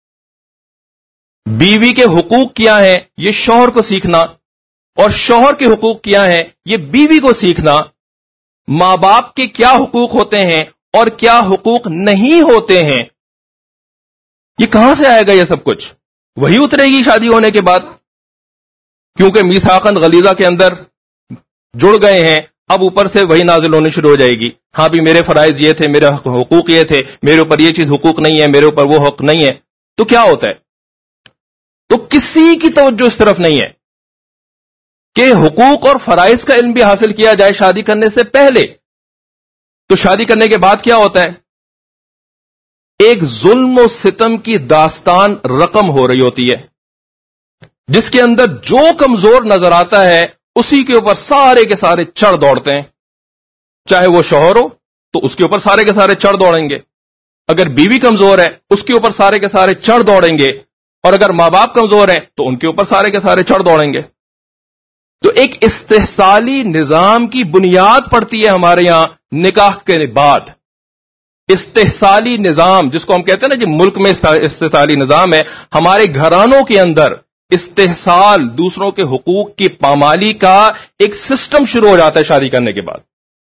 بیوی کے حقوق کیا ہیں، یہ شوہر کو سیکھنا، اور شوہر کے حقوق کیا ہیں یہ بیوی کو سیکھنا. ماں باپ کے کیا حقوق ہوتے ہیں اور کیا حقوق نہیں ہوتے ہیں. یہ کہاں سے آئے گا؟ یہ سب کچھ وہی اترے گی شادی ہونے کے بعد، کیونکہ میثاقاً غلیظہ کے اندر جڑ گئے ہیں. اب اوپر سے وہی نازل ہونے شروع ہو جائے گی. ہاں بھی میرے فرائض یہ تھے، میرے حقوق یہ تھے، میرے اوپر یہ چیز حقوق نہیں ہے، میرے اوپر وہ حق نہیں ہے. تو کیا ہوتا ہے؟ تو کسی کی توجہ اس طرف نہیں ہے کہ حقوق اور فرائض کا علم بھی حاصل کیا جائے شادی کرنے سے پہلے. تو شادی کرنے کے بعد کیا ہوتا ہے؟ ایک ظلم و ستم کی داستان رقم ہو رہی ہوتی ہے، جس کے اندر جو کمزور نظر آتا ہے اسی کے اوپر سارے کے سارے چڑھ دوڑتے ہیں. چاہے وہ شوہر ہو تو اس کے اوپر سارے کے سارے چڑھ دوڑیں گے، اگر بیوی کمزور ہے اس کے اوپر سارے کے سارے چڑھ دوڑیں گے، اور اگر ماں باپ کمزور ہیں تو ان کے اوپر سارے کے سارے چڑھ دوڑیں گے. تو ایک استحصالی نظام کی بنیاد پڑتی ہے ہمارے یہاں نکاح کے بعد. استحصالی نظام جس کو ہم کہتے ہیں نا جی ملک میں استحصالی نظام ہے، ہمارے گھرانوں کے اندر استحصال، دوسروں کے حقوق کی پامالی کا ایک سسٹم شروع ہو جاتا ہے شادی کرنے کے بعد.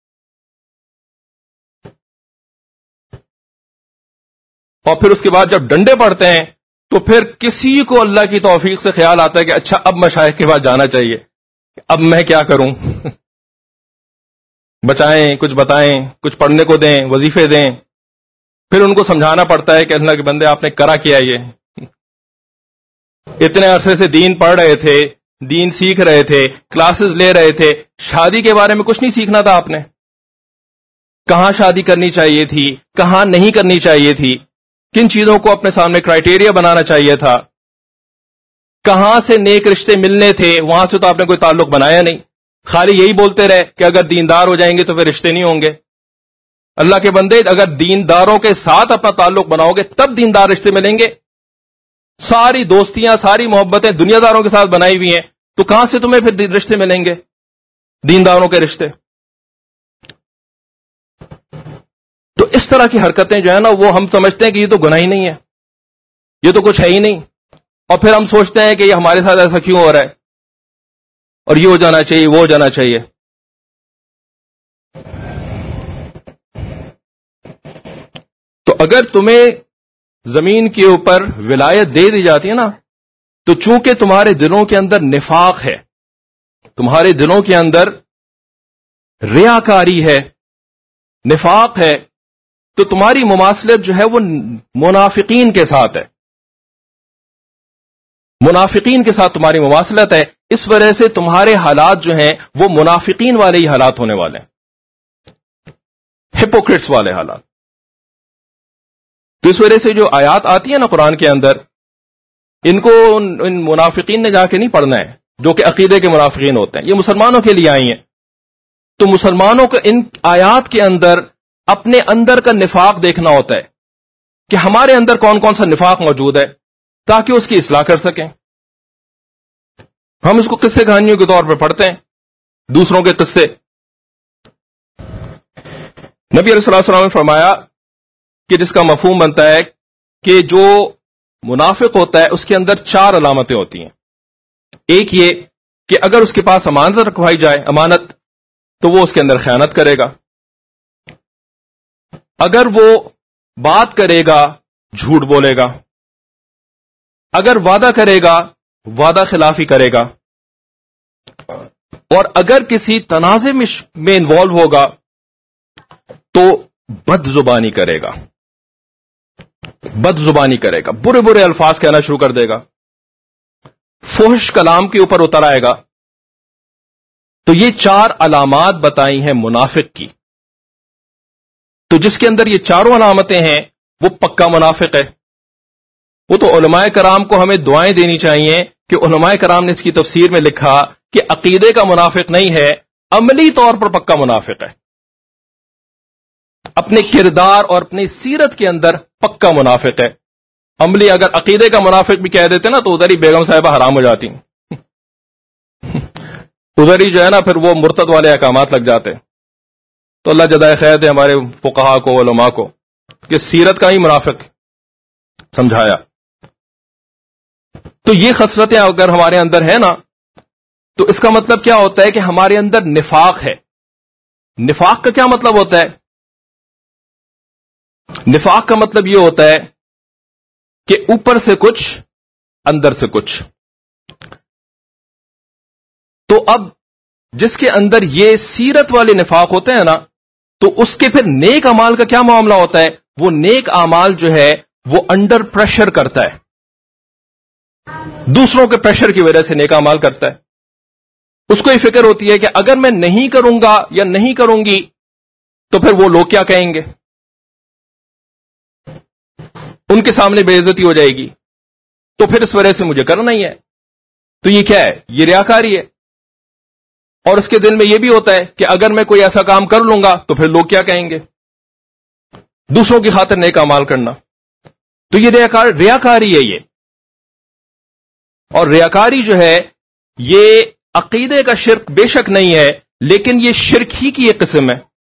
اور پھر اس کے بعد جب ڈنڈے پڑتے ہیں تو پھر کسی کو اللہ کی توفیق سے خیال آتا ہے کہ اچھا اب مشائخ کے بعد جانا چاہیے، اب میں کیا کروں؟ بچائیں، کچھ بتائیں، کچھ پڑھنے کو دیں، وظیفے دیں. پھر ان کو سمجھانا پڑتا ہے کہ اللہ کے بندے آپ نے کرا کیا، یہ اتنے عرصے سے دین پڑھ رہے تھے، دین سیکھ رہے تھے، کلاسز لے رہے تھے، شادی کے بارے میں کچھ نہیں سیکھنا تھا آپ نے. کہاں شادی کرنی چاہیے تھی، کہاں نہیں کرنی چاہیے تھی، کن چیزوں کو اپنے سامنے کرائٹیریا بنانا چاہیے تھا، کہاں سے نیک رشتے ملنے تھے، وہاں سے تو آپ نے کوئی تعلق بنایا نہیں. خالی یہی بولتے رہے کہ اگر دیندار ہو جائیں گے تو پھر رشتے نہیں ہوں گے. اللہ کے بندے اگر دینداروں کے ساتھ اپنا تعلق بناؤ گے تب دیندار رشتے ملیں گے. ساری دوستیاں، ساری محبتیں دنیا داروں کے ساتھ بنائی ہوئی ہیں، تو کہاں سے تمہیں پھر رشتے ملیں گے، دینداروں کے رشتے؟ تو اس طرح کی حرکتیں جو ہے نا وہ ہم سمجھتے ہیں کہ یہ تو گناہ ہی نہیں ہے، یہ تو کچھ ہے ہی نہیں، اور پھر ہم سوچتے ہیں کہ یہ ہمارے ساتھ ایسا کیوں ہو رہا ہے، اور یہ ہو جانا چاہیے، وہ ہو جانا چاہیے. تو اگر تمہیں زمین کے اوپر ولایت دے دی جاتی ہے نا، تو چونکہ تمہارے دلوں کے اندر نفاق ہے، تمہارے دلوں کے اندر ریاکاری ہے، نفاق ہے، تو تمہاری مماثلت جو ہے وہ منافقین کے ساتھ ہے، منافقین کے ساتھ تمہاری مماثلت ہے. اس وجہ سے تمہارے حالات جو ہیں وہ منافقین والے ہی حالات ہونے والے ہیں، ہپوکریٹس والے حالات. تو اس وجہ سے جو آیات آتی ہیں نا قرآن کے اندر، ان کو ان منافقین نے جا کے نہیں پڑھنا ہے جو کہ عقیدے کے منافقین ہوتے ہیں، یہ مسلمانوں کے لیے آئی ہیں. تو مسلمانوں کو ان آیات کے اندر اپنے اندر کا نفاق دیکھنا ہوتا ہے کہ ہمارے اندر کون کون سا نفاق موجود ہے تاکہ اس کی اصلاح کر سکیں. ہم اس کو قصے کہانیوں کے طور پہ پڑھتے ہیں، دوسروں کے قصے. نبی علیہ الصلوۃ والسلام نے فرمایا کہ جس کا مفہوم بنتا ہے کہ جو منافق ہوتا ہے اس کے اندر 4 علامتیں ہوتی ہیں. ایک یہ کہ اگر اس کے پاس امانت رکھوائی جائے، امانت، تو وہ اس کے اندر خیانت کرے گا. اگر وہ بات کرے گا جھوٹ بولے گا. اگر وعدہ کرے گا وعدہ خلافی کرے گا. اور اگر کسی تنازع میں انوالو ہوگا تو بد زبانی کرے گا، بد زبانی کرے گا، برے برے الفاظ کہنا شروع کر دے گا، فحش کلام کے اوپر اتر آئے گا. تو یہ 4 علامات بتائی ہیں منافق کی. تو جس کے اندر یہ چاروں علامتیں ہیں وہ پکا منافق ہے. وہ تو علماء کرام کو ہمیں دعائیں دینی چاہیے کہ علماء کرام نے اس کی تفسیر میں لکھا کہ عقیدے کا منافق نہیں ہے، عملی طور پر پکا منافق ہے، اپنے کردار اور اپنی سیرت کے اندر پکا منافق ہے. عملی اگر عقیدے کا منافق بھی کہہ دیتے نا تو ادھر ہی بیگم صاحبہ حرام ہو جاتی، ادھر ہی جو ہے نا پھر وہ مرتد والے احکامات لگ جاتے. تو اللہ جزائے خیر دے ہمارے فقہا کو، علماء کو، کہ سیرت کا ہی منافق سمجھایا. تو یہ خصلتیں اگر ہمارے اندر ہیں نا تو اس کا مطلب کیا ہوتا ہے کہ ہمارے اندر نفاق ہے. نفاق کا کیا مطلب ہوتا ہے؟ نفاق کا مطلب یہ ہوتا ہے کہ اوپر سے کچھ اندر سے کچھ. تو اب جس کے اندر یہ سیرت والے نفاق ہوتے ہیں نا تو اس کے پھر نیک اعمال کا کیا معاملہ ہوتا ہے؟ وہ نیک اعمال جو ہے وہ انڈر پریشر کرتا ہے، دوسروں کے پریشر کی وجہ سے نیک اعمال کرتا ہے. اس کو یہ فکر ہوتی ہے کہ اگر میں نہیں کروں گا یا نہیں کروں گی تو پھر وہ لوگ کیا کہیں گے، ان کے سامنے بے عزتی ہو جائے گی، تو پھر اس وجہ سے مجھے کرنا ہی ہے. تو یہ کیا ہے؟ یہ ریاکاری ہے. اور اس کے دل میں یہ بھی ہوتا ہے کہ اگر میں کوئی ایسا کام کر لوں گا تو پھر لوگ کیا کہیں گے. دوسروں کی خاطر نیک اعمال کرنا. تو یہ ریاکاری ہے یہ. اور ریاکاری جو ہے یہ عقیدے کا شرک بے شک نہیں ہے، لیکن یہ شرک ہی کی ایک قسم ہے.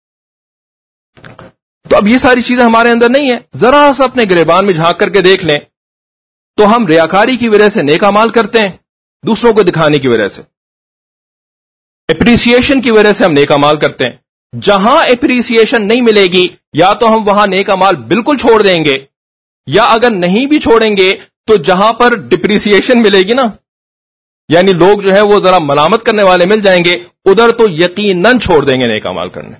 تو اب یہ ساری چیزیں ہمارے اندر نہیں ہیں. ذرا سا اپنے گریبان میں جھانک کر کے دیکھ لیں تو ہم ریاکاری کی وجہ سے نیک اعمال کرتے ہیں، دوسروں کو دکھانے کی وجہ سے، اپریسیشن کی وجہ سے ہم نیک اعمال کرتے ہیں. جہاں اپریسیشن نہیں ملے گی یا تو ہم وہاں نیک اعمال بالکل چھوڑ دیں گے، یا اگر نہیں بھی چھوڑیں گے تو جہاں پر ڈپریسیشن ملے گی نا، یعنی لوگ جو ہے وہ ذرا ملامت کرنے والے مل جائیں گے، ادھر تو یقیناً چھوڑ دیں گے نیک اعمال کرنے.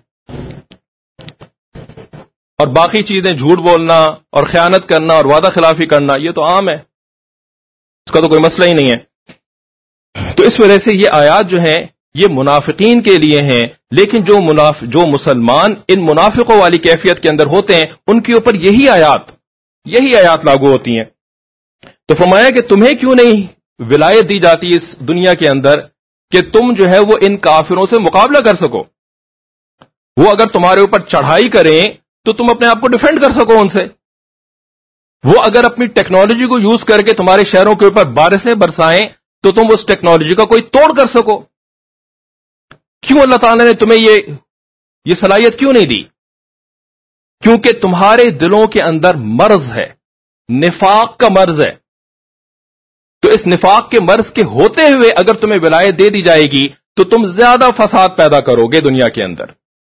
اور باقی چیزیں جھوٹ بولنا اور خیانت کرنا اور وعدہ خلافی کرنا یہ تو عام ہے، اس کا تو کوئی مسئلہ ہی نہیں ہے. تو اس وجہ سے یہ آیات جو ہیں یہ منافقین کے لیے ہیں، لیکن جو مسلمان ان منافقوں والی کیفیت کے اندر ہوتے ہیں ان کے اوپر یہی آیات لاگو ہوتی ہیں. تو فرمایا کہ تمہیں کیوں نہیں ولایت دی جاتی اس دنیا کے اندر کہ تم جو ہے وہ ان کافروں سے مقابلہ کر سکو. وہ اگر تمہارے اوپر چڑھائی کریں تو تم اپنے آپ کو ڈیفینڈ کر سکو ان سے. وہ اگر اپنی ٹیکنالوجی کو یوز کر کے تمہارے شہروں کے اوپر بارشیں برسائیں تو تم اس ٹیکنالوجی کا کوئی توڑ کر سکو. کیوں اللہ تعالیٰ نے تمہیں یہ صلاحیت کیوں نہیں دی؟ کیونکہ تمہارے دلوں کے اندر مرض ہے، نفاق کا مرض ہے. تو اس نفاق کے مرض کے ہوتے ہوئے اگر تمہیں ولایت دے دی جائے گی تو تم زیادہ فساد پیدا کرو گے دنیا کے اندر.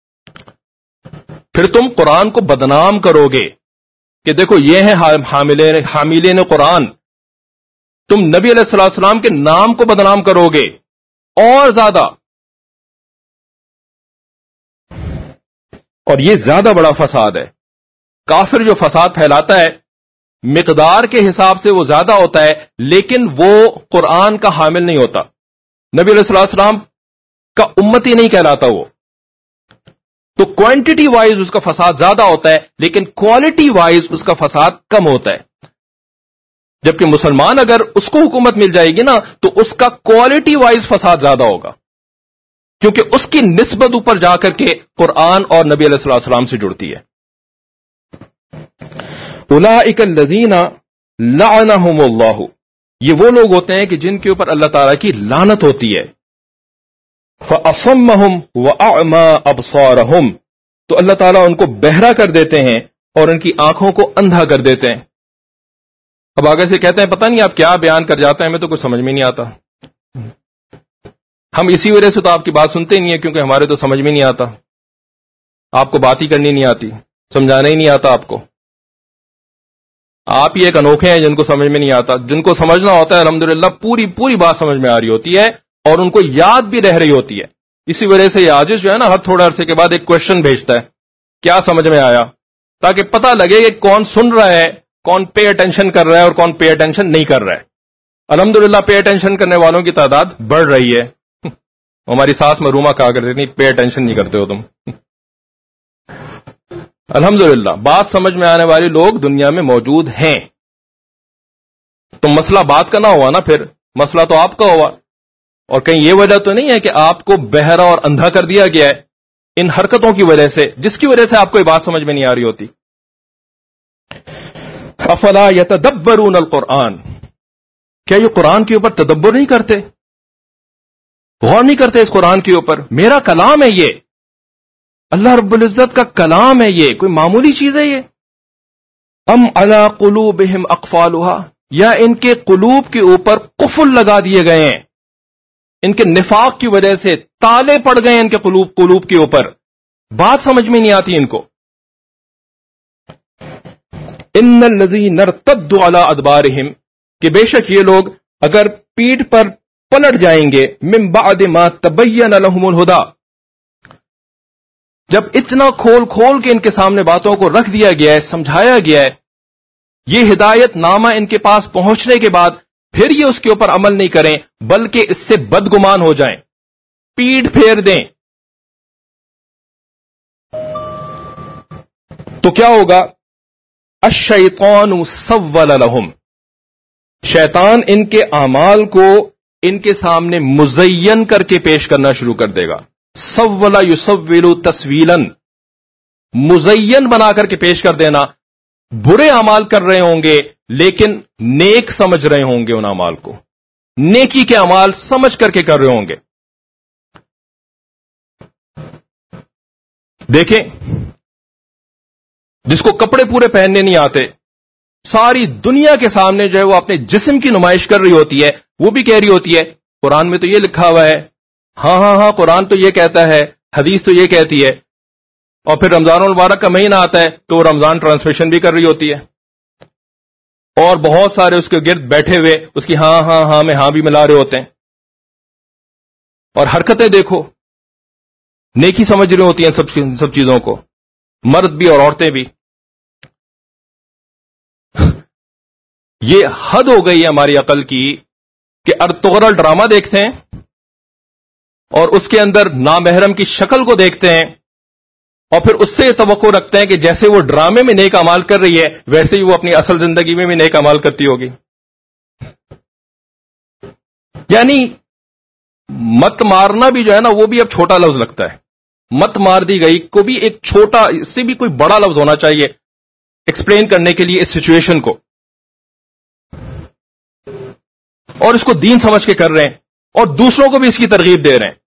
پھر تم قرآن کو بدنام کرو گے کہ دیکھو یہ ہیں حاملین قرآن. تم نبی علیہ الصلوۃ والسلام کے نام کو بدنام کرو گے اور زیادہ. اور یہ زیادہ بڑا فساد ہے. کافر جو فساد پھیلاتا ہے مقدار کے حساب سے وہ زیادہ ہوتا ہے، لیکن وہ قرآن کا حامل نہیں ہوتا، نبی علیہ الصلوۃ والسلام کا امتی نہیں کہلاتا وہ. تو کوانٹٹی وائز اس کا فساد زیادہ ہوتا ہے، لیکن کوالٹی وائز اس کا فساد کم ہوتا ہے. جبکہ مسلمان اگر اس کو حکومت مل جائے گی نا تو اس کا کوالٹی وائز فساد زیادہ ہوگا، کیونکہ اس کی نسبت اوپر جا کر کے قرآن اور نبی علیہ الصلوۃ والسلام سے جڑتی ہے. اولئک الذین لعنہم اللہ، یہ وہ لوگ ہوتے ہیں کہ جن کے اوپر اللہ تعالیٰ کی لعنت ہوتی ہے. فَأَصَمَّهُمْ وَأَعْمَى أَبْصَارَهُمْ، تو اللہ تعالیٰ ان کو بہرا کر دیتے ہیں اور ان کی آنکھوں کو اندھا کر دیتے ہیں. اب آگے سے کہتے ہیں پتہ نہیں آپ کیا بیان کر جاتے ہیں، ہمیں تو کچھ سمجھ میں نہیں آتا. ہم اسی وجہ سے تو آپ کی بات سنتے ہی نہیں ہے، کیونکہ ہمارے تو سمجھ میں نہیں آتا. آپ کو بات ہی کرنی نہیں آتی، سمجھانا ہی نہیں آتا آپ کو. آپ ہی ایک انوکھے ہیں جن کو سمجھ میں نہیں آتا. جن کو سمجھنا ہوتا ہے الحمدللہ پوری بات سمجھ میں آ رہی ہوتی ہے اور ان کو یاد بھی رہ رہی ہوتی ہے. اسی وجہ سے یہ عاجز جو ہے نا ہر تھوڑے عرصے کے بعد ایک کوشچن بھیجتا ہے کیا سمجھ میں آیا، تاکہ پتہ لگے کہ کون سن رہا ہے، کون پے اٹینشن کر رہا ہے اور کون پے اٹینشن نہیں کر رہا ہے. الحمدللہ پے اٹینشن کرنے والوں کی تعداد بڑھ رہی ہے. ہماری ساس مرحومہ کہا کرتی تھی پے اٹینشن نہیں کرتے ہو تم. الحمدللہ بات سمجھ میں آنے والے لوگ دنیا میں موجود ہیں. تو مسئلہ بات کا نہ ہوا نا، پھر مسئلہ تو آپ کا ہوا. اور کہیں یہ وجہ تو نہیں ہے کہ آپ کو بہرا اور اندھا کر دیا گیا ہے ان حرکتوں کی وجہ سے، جس کی وجہ سے آپ کو یہ بات سمجھ میں نہیں آ رہی ہوتی. افلا یتدبرون القرآن، کیا یہ قرآن کے اوپر تدبر نہیں کرتے، غور نہیں کرتے اس قرآن کے اوپر؟ میرا کلام ہے یہ، اللہ رب العزت کا کلام ہے یہ، کوئی معمولی چیز ہے یہ؟ ام علی قلوبہم اقفالها، یا ان کے قلوب کے اوپر قفل لگا دیے گئے ہیں، ان کے نفاق کی وجہ سے تالے پڑ گئے ہیں ان کے قلوب کے اوپر، بات سمجھ میں نہیں آتی ان کو. ان الذین ارتدوا علی ادبارہم، کہ بے شک یہ لوگ اگر پیٹھ پر پلٹ جائیں گے، من بعد ما تبین لہم الہدی، جب اتنا کھول کے ان کے سامنے باتوں کو رکھ دیا گیا ہے، سمجھایا گیا ہے، یہ ہدایت نامہ ان کے پاس پہنچنے کے بعد پھر یہ اس کے اوپر عمل نہیں کریں بلکہ اس سے بدگمان ہو جائیں، پیٹھ پھیر دیں، تو کیا ہوگا؟ الشیطان سول لہم، شیطان ان کے اعمال کو ان کے سامنے مزین کر کے پیش کرنا شروع کر دے گا. سول یسول تسویلا، مزین بنا کر کے پیش کر دینا. برے اعمال کر رہے ہوں گے لیکن نیک سمجھ رہے ہوں گے ان اعمال کو, نیکی کے اعمال سمجھ کر کے کر رہے ہوں گے. دیکھیں, جس کو کپڑے پورے پہننے نہیں آتے, ساری دنیا کے سامنے جو ہے وہ اپنے جسم کی نمائش کر رہی ہوتی ہے, وہ بھی کہہ رہی ہوتی ہے قرآن میں تو یہ لکھا ہوا ہے, ہاں قرآن تو یہ کہتا ہے, حدیث تو یہ کہتی ہے. اور پھر رمضان المبارک کا مہینہ آتا ہے تو رمضان ٹرانسمیشن بھی کر رہی ہوتی ہے, اور بہت سارے اس کے گرد بیٹھے ہوئے اس کی ہاں میں ہاں بھی ملا رہے ہوتے ہیں. اور حرکتیں دیکھو, نیکی سمجھ رہی ہوتی ہیں سب چیزوں کو, مرد بھی اور عورتیں بھی. یہ حد ہو گئی ہے ہماری عقل کی کہ ارطغرل ڈرامہ دیکھتے ہیں اور اس کے اندر نامحرم کی شکل کو دیکھتے ہیں اور پھر اس سے یہ توقع رکھتے ہیں کہ جیسے وہ ڈرامے میں نیک اعمال کر رہی ہے ویسے ہی وہ اپنی اصل زندگی میں بھی نیک اعمال کرتی ہوگی. یعنی مت مارنا بھی جو ہے نا وہ بھی اب چھوٹا لفظ لگتا ہے. مت مار دی گئی کو بھی ایک چھوٹا, اس سے بھی کوئی بڑا لفظ ہونا چاہیے ایکسپلین کرنے کے لیے اس سچویشن کو, اور اس کو دین سمجھ کے کر رہے ہیں اور دوسروں کو بھی اس کی ترغیب دے رہے ہیں.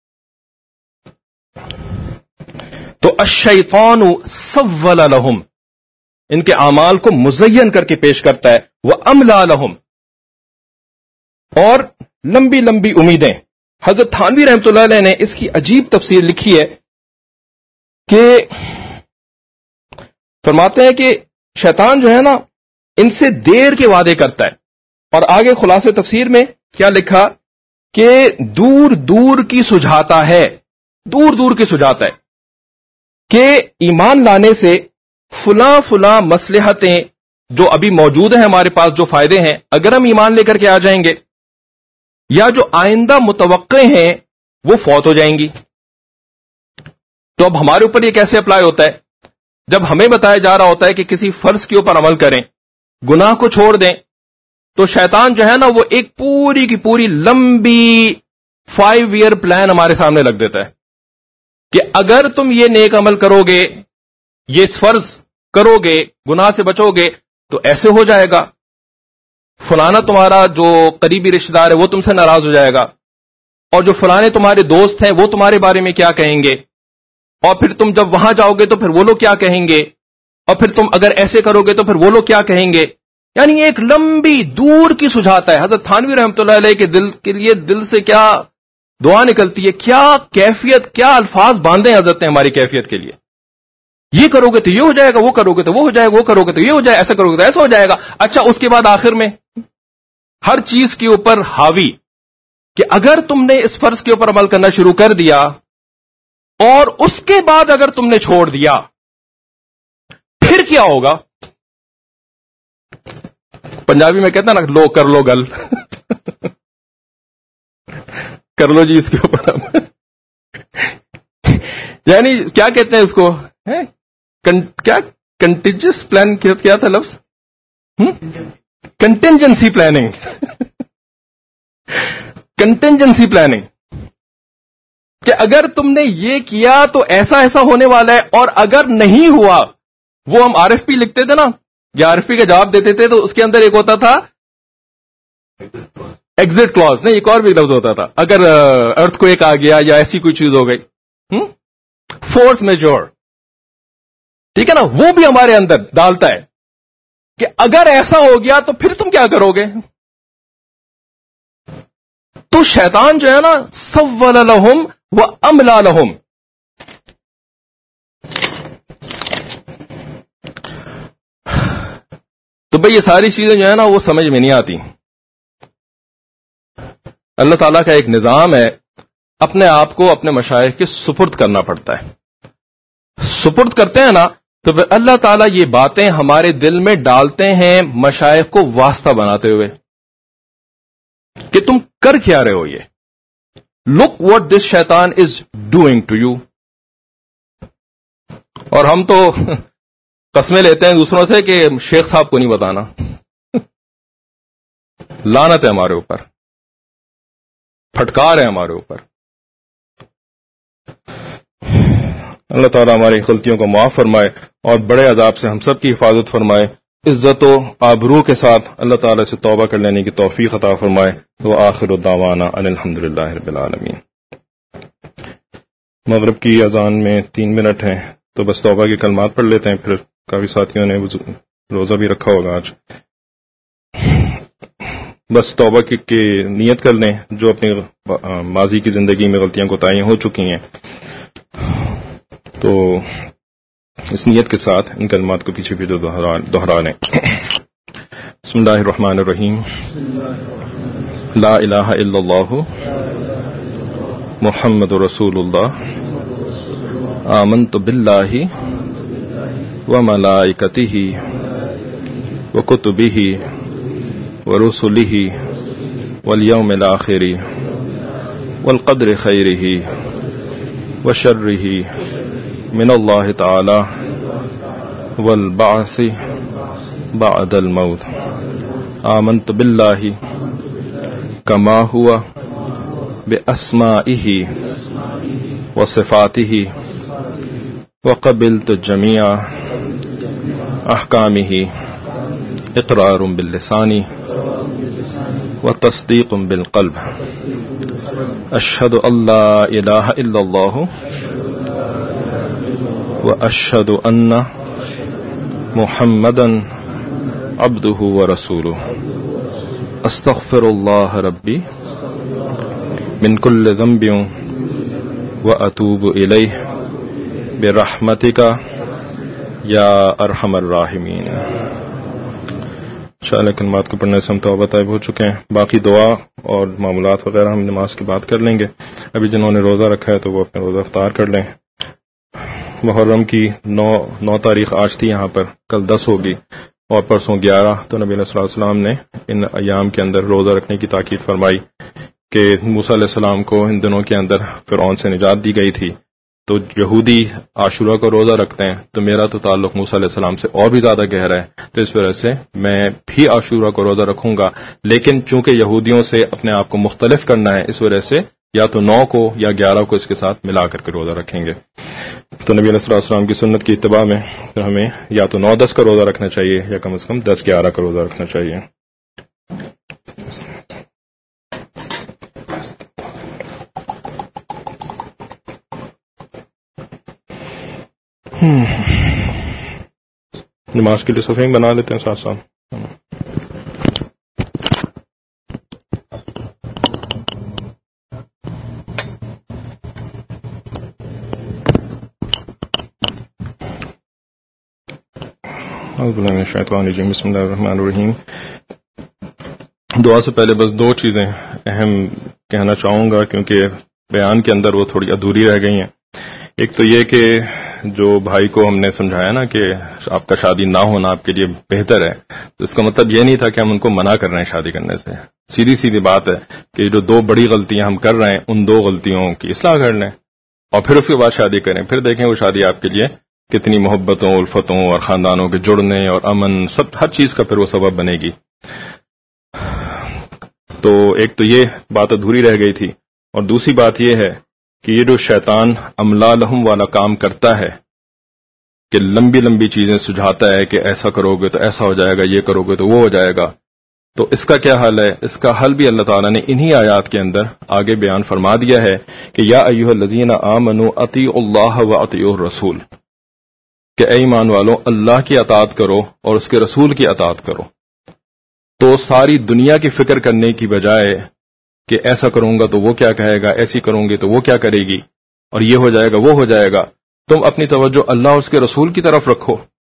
تو الشیطان سول لہم, ان کے اعمال کو مزین کر کے پیش کرتا ہے. واملا لہم, اور لمبی لمبی امیدیں. حضرت تھانوی رحمۃ اللہ علیہ نے اس کی عجیب تفسیر لکھی ہے کہ فرماتے ہیں کہ شیطان جو ہے نا ان سے دیر کے وعدے کرتا ہے, اور آگے خلاصے تفسیر میں کیا لکھا کہ دور دور کی سجھاتا ہے, دور دور کی سجھاتا ہے کہ ایمان لانے سے فلاں مصلحتیں جو ابھی موجود ہیں ہمارے پاس, جو فائدے ہیں, اگر ہم ایمان لے کر کے آ جائیں گے, یا جو آئندہ متوقع ہیں وہ فوت ہو جائیں گی. تو اب ہمارے اوپر یہ کیسے اپلائی ہوتا ہے؟ جب ہمیں بتایا جا رہا ہوتا ہے کہ کسی فرض کے اوپر عمل کریں, گناہ کو چھوڑ دیں, تو شیطان جو ہے نا وہ ایک پوری کی پوری لمبی 5 ایئر پلان ہمارے سامنے رکھ دیتا ہے کہ اگر تم یہ نیک عمل کرو گے, یہ فرض کرو گے, گناہ سے بچو گے تو ایسے ہو جائے گا, فلانا تمہارا جو قریبی رشتہ دار ہے وہ تم سے ناراض ہو جائے گا, اور جو فلانے تمہارے دوست ہیں وہ تمہارے بارے میں کیا کہیں گے, اور پھر تم جب وہاں جاؤ گے تو پھر وہ لوگ کیا کہیں گے, اور پھر تم اگر ایسے کرو گے تو پھر وہ لوگ کیا کہیں گے. یعنی ایک لمبی دور کی سجھاتا ہے. حضرت تھانوی رحمۃ اللہ علیہ کے دل کے لیے دل سے کیا دعا نکلتی ہے, کیا کیفیت, کیا الفاظ باندھے حضرت نے ہماری کیفیت کے لیے. یہ کرو گے تو یہ ہو جائے گا, وہ کرو گے تو وہ ہو جائے گا, وہ کرو گے تو یہ ہو جائے گا, ایسا کرو گے تو ایسا ہو جائے گا. اچھا, اس کے بعد آخر میں ہر چیز کے اوپر حاوی کہ اگر تم نے اس فرض کے اوپر عمل کرنا شروع کر دیا اور اس کے بعد اگر تم نے چھوڑ دیا پھر کیا ہوگا. پنجابی میں کہتا نا لو کر لو گل کر لو جی اس کے اوپر یعنی کیا کہتے ہیں اس کو, کیا کنٹینجنس پلان کیا تھا لفظ, کنٹینجنسی پلاننگ کنٹینجنسی پلاننگ, کہ اگر تم نے یہ کیا تو ایسا ایسا ہونے والا ہے, اور اگر نہیں ہوا, وہ ہم آر ایف پی لکھتے تھے نا, یا آر ایف پی کا جواب دیتے تھے تو اس کے اندر ایک ہوتا تھا ایگزٹ کلوز, نہیں ایک اور بھی لفظ ہوتا تھا, اگر ارتھ کو ایک آ گیا یا ایسی کوئی چیز ہو گئی, فورس میجور, ٹھیک ہے نا, وہ بھی ہمارے اندر ڈالتا ہے کہ اگر ایسا ہو گیا تو پھر تم کیا کرو گے. تو شیطان جو ہے نا سول لہم و املا لہم, تو بھئی یہ ساری چیزیں جو ہے نا وہ سمجھ میں نہیں آتی. اللہ تعالیٰ کا ایک نظام ہے, اپنے آپ کو اپنے مشائخ کے سپرد کرنا پڑتا ہے. سپرد کرتے ہیں نا تو پھر اللہ تعالیٰ یہ باتیں ہمارے دل میں ڈالتے ہیں مشائخ کو واسطہ بناتے ہوئے کہ تم کر کیا رہے ہو. یہ لک واٹ دس شیطان از ڈوئنگ ٹو یو. اور ہم تو قسمیں لیتے ہیں دوسروں سے کہ شیخ صاحب کو نہیں بتانا. لعنت ہے ہمارے اوپر, پھٹکار ہے ہمارے اوپر. اللہ تعالیٰ ہماری غلطیوں کو معاف فرمائے اور بڑے عذاب سے ہم سب کی حفاظت فرمائے. عزت و آبرو کے ساتھ اللہ تعالیٰ سے توبہ کر لینے کی توفیق عطا فرمائے. وآخر دعوانا ان الحمد للہ رب العالمین. مغرب کی اذان میں 3 منٹ ہیں تو بس توبہ کے کلمات پڑھ لیتے ہیں، پھر کافی ساتھیوں نے روزہ بھی رکھا ہوگا آج. بس توبہ کی نیت کر لیں جو اپنی ماضی کی زندگی میں غلطیاں کوتاہیاں ہو چکی ہیں، تو اس نیت کے ساتھ ان کلمات کو پیچھے پیچھے دہرا لیں. بسم اللہ الرحمن الرحیم. لا الہ الا اللہ محمد رسول اللہ. آمنت باللہ وملائکتہ وکتبہ ورسلہ والیوم الآخر والقدر خیرہ وشرہ من اللہ تعالی والبعث بعد الموت. آمنت باللہ کما ہوا باسمائہ وصفاتہ وقبلت جمیع احکامہ اقرار باللسان وتصدیق بالقلب. اشہد ان لا الہ الا اللہ واشہد ان محمدا عبدہ ورسولہ. استغفر اللہ ربی من کل ذنب واتوب الیہ برحمتک یا ارحم الراحمین. انشاءاللہ کلمات کو پڑھنے سے ہم توبہ طائب ہو چکے ہیں. باقی دعا اور معاملات وغیرہ ہم نماز کے بعد کر لیں گے. ابھی جنہوں نے روزہ رکھا ہے تو وہ اپنے روزہ افطار کر لیں. محرم کی 9 تاریخ آج تھی یہاں پر، کل 10 ہوگی اور پرسوں 11. تو نبی صلی اللہ علیہ وسلم نے ان ایام کے اندر روزہ رکھنے کی تاکید فرمائی کہ موسیٰ علیہ السلام کو ان دنوں کے اندر فرعون سے نجات دی گئی تھی. تو یہودی عاشورہ کو روزہ رکھتے ہیں تو میرا تو تعلق موسیٰ علیہ السلام سے اور بھی زیادہ گہرا ہے، تو اس وجہ سے میں بھی عاشورہ کو روزہ رکھوں گا. لیکن چونکہ یہودیوں سے اپنے آپ کو مختلف کرنا ہے، اس وجہ سے یا تو 9 کو یا 11 کو اس کے ساتھ ملا کر کے روزہ رکھیں گے. تو نبی علیہ السلام کی سنت کی اتباع میں پھر ہمیں یا تو 9-10 کا روزہ رکھنا چاہیے یا کم از کم 10-11 کا روزہ رکھنا چاہیے. نماز کے لیے صفیں بنا لیتے ہیں ساتھ ساتھ. بسم اللہ الرحمن الرحیم. دعا سے پہلے بس 2 چیزیں اہم کہنا چاہوں گا کیونکہ بیان کے اندر وہ تھوڑی ادھوری رہ گئی ہیں. ایک تو یہ کہ جو بھائی کو ہم نے سمجھایا نا کہ آپ کا شادی نہ ہونا آپ کے لیے بہتر ہے، تو اس کا مطلب یہ نہیں تھا کہ ہم ان کو منع کر رہے ہیں شادی کرنے سے. سیدھی بات ہے کہ جو 2 بڑی غلطیاں ہم کر رہے ہیں ان 2 غلطیوں کی اصلاح کر لیں اور پھر اس کے بعد شادی کریں. پھر دیکھیں وہ شادی آپ کے لیے کتنی محبتوں، الفتوں اور خاندانوں کے جڑنے اور امن سب ہر چیز کا پھر وہ سبب بنے گی. تو ایک تو یہ بات ادھوری رہ گئی تھی، اور دوسری بات یہ ہے کہ یہ جو شیطان املا لہم والا کام کرتا ہے کہ لمبی لمبی چیزیں سجھاتا ہے کہ ایسا کرو گے تو ایسا ہو جائے گا، یہ کرو گے تو وہ ہو جائے گا. تو اس کا کیا حل ہے؟ اس کا حل بھی اللہ تعالیٰ نے انہی آیات کے اندر آگے بیان فرما دیا ہے کہ یا ایھا الذین آمنوا اطیعوا اللہ واطیعوا الرسول، کہ اے ایمان والو اللہ کی اطاعت کرو اور اس کے رسول کی اطاعت کرو. تو ساری دنیا کی فکر کرنے کی بجائے کہ ایسا کروں گا تو وہ کیا کہے گا، ایسی کروں گے تو وہ کیا کرے گی، اور یہ ہو جائے گا وہ ہو جائے گا، تم اپنی توجہ اللہ اور اس کے رسول کی طرف رکھو.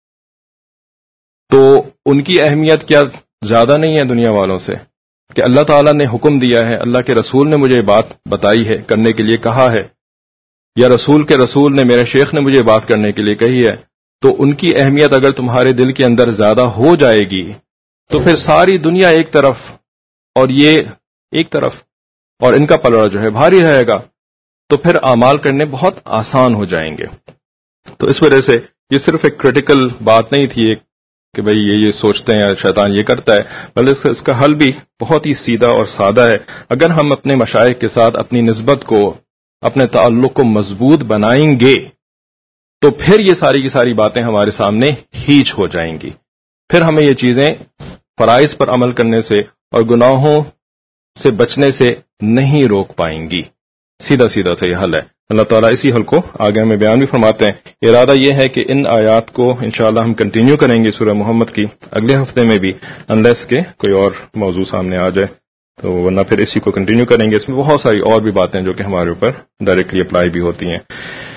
تو ان کی اہمیت کیا زیادہ نہیں ہے دنیا والوں سے کہ اللہ تعالیٰ نے حکم دیا ہے، اللہ کے رسول نے مجھے بات بتائی ہے، کرنے کے لیے کہا ہے، یا رسول کے رسول نے میرے شیخ نے مجھے بات کرنے کے لیے کہی ہے. تو ان کی اہمیت اگر تمہارے دل کے اندر زیادہ ہو جائے گی تو پھر ساری دنیا ایک طرف اور یہ ایک طرف، اور ان کا پلڑا جو ہے بھاری رہے گا، تو پھر اعمال کرنے بہت آسان ہو جائیں گے. تو اس وجہ سے یہ صرف ایک کریٹیکل بات نہیں تھی کہ بھئی یہ سوچتے ہیں شیطان یہ کرتا ہے، بلکہ اس کا حل بھی بہت ہی سیدھا اور سادہ ہے. اگر ہم اپنے مشائخ کے ساتھ اپنی نسبت کو، اپنے تعلق کو مضبوط بنائیں گے تو پھر یہ ساری کی ساری باتیں ہمارے سامنے ہیچ ہو جائیں گی. پھر ہمیں یہ چیزیں فرائض پر عمل کرنے سے اور گناہوں سے بچنے سے نہیں روک پائیں گی. سیدھا سیدھا سے یہ حل ہے. اللہ تعالیٰ اسی حل کو آگے ہمیں بیان بھی فرماتے ہیں. ارادہ یہ ہے کہ ان آیات کو انشاءاللہ ہم کنٹینیو کریں گے سورہ محمد کی اگلے ہفتے میں بھی، انلیس کہ کوئی اور موضوع سامنے آ جائے، تو ورنہ پھر اسی کو کنٹینیو کریں گے. اس میں بہت ساری اور بھی باتیں جو کہ ہمارے اوپر ڈائریکٹلی اپلائی بھی ہوتی ہیں.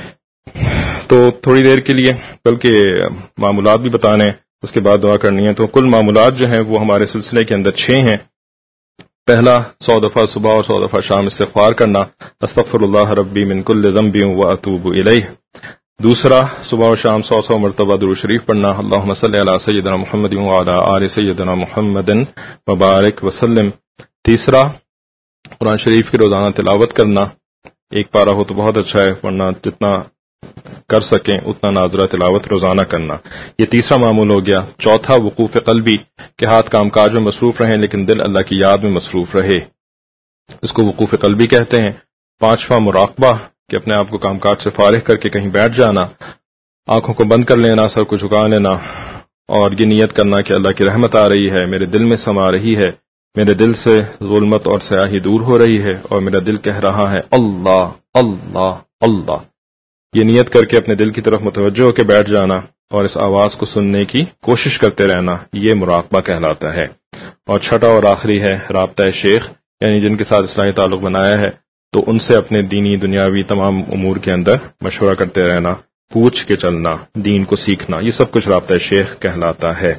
تو تھوڑی دیر کے لیے بلکہ معمولات بھی بتانے ہیں، اس کے بعد دعا کرنی ہے. تو کل معمولات جو ہیں وہ ہمارے سلسلے کے اندر 6 ہیں. پہلا 100 دفعہ صبح اور 100 دفعہ شام استغفار کرنا، استغفر اللہ ربی من کل ذنب واتوب الیہ. دوسرا صبح اور شام 100 مرتبہ درود شریف پڑھنا، اللہم صلی علی سیدنا محمد وعلی آل سیدنا محمد وبارک وسلم. تیسرا قرآن شریف کی روزانہ تلاوت کرنا، ایک پارہ ہو تو بہت اچھا ہے، ورنہ جتنا کر سکیں اتنا ناظرہ تلاوت روزانہ کرنا. یہ تیسرا معمول ہو گیا. چوتھا وقوف قلبی، کہ ہاتھ کام کاج میں مصروف رہیں لیکن دل اللہ کی یاد میں مصروف رہے، اس کو وقوف قلبی کہتے ہیں. پانچواں مراقبہ، کہ اپنے آپ کو کام کاج سے فارغ کر کے کہیں بیٹھ جانا، آنکھوں کو بند کر لینا، سر کو جھکا لینا اور یہ نیت کرنا کہ اللہ کی رحمت آ رہی ہے، میرے دل میں سما رہی ہے، میرے دل سے ظلمت اور سیاہی دور ہو رہی ہے اور میرا دل کہہ رہا ہے اللہ اللہ اللہ. یہ نیت کر کے اپنے دل کی طرف متوجہ ہو کے بیٹھ جانا اور اس آواز کو سننے کی کوشش کرتے رہنا، یہ مراقبہ کہلاتا ہے. اور چھٹا اور آخری ہے رابطہ شیخ، یعنی جن کے ساتھ اصلاحی تعلق بنایا ہے تو ان سے اپنے دینی دنیاوی تمام امور کے اندر مشورہ کرتے رہنا، پوچھ کے چلنا، دین کو سیکھنا، یہ سب کچھ رابطہ شیخ کہلاتا ہے.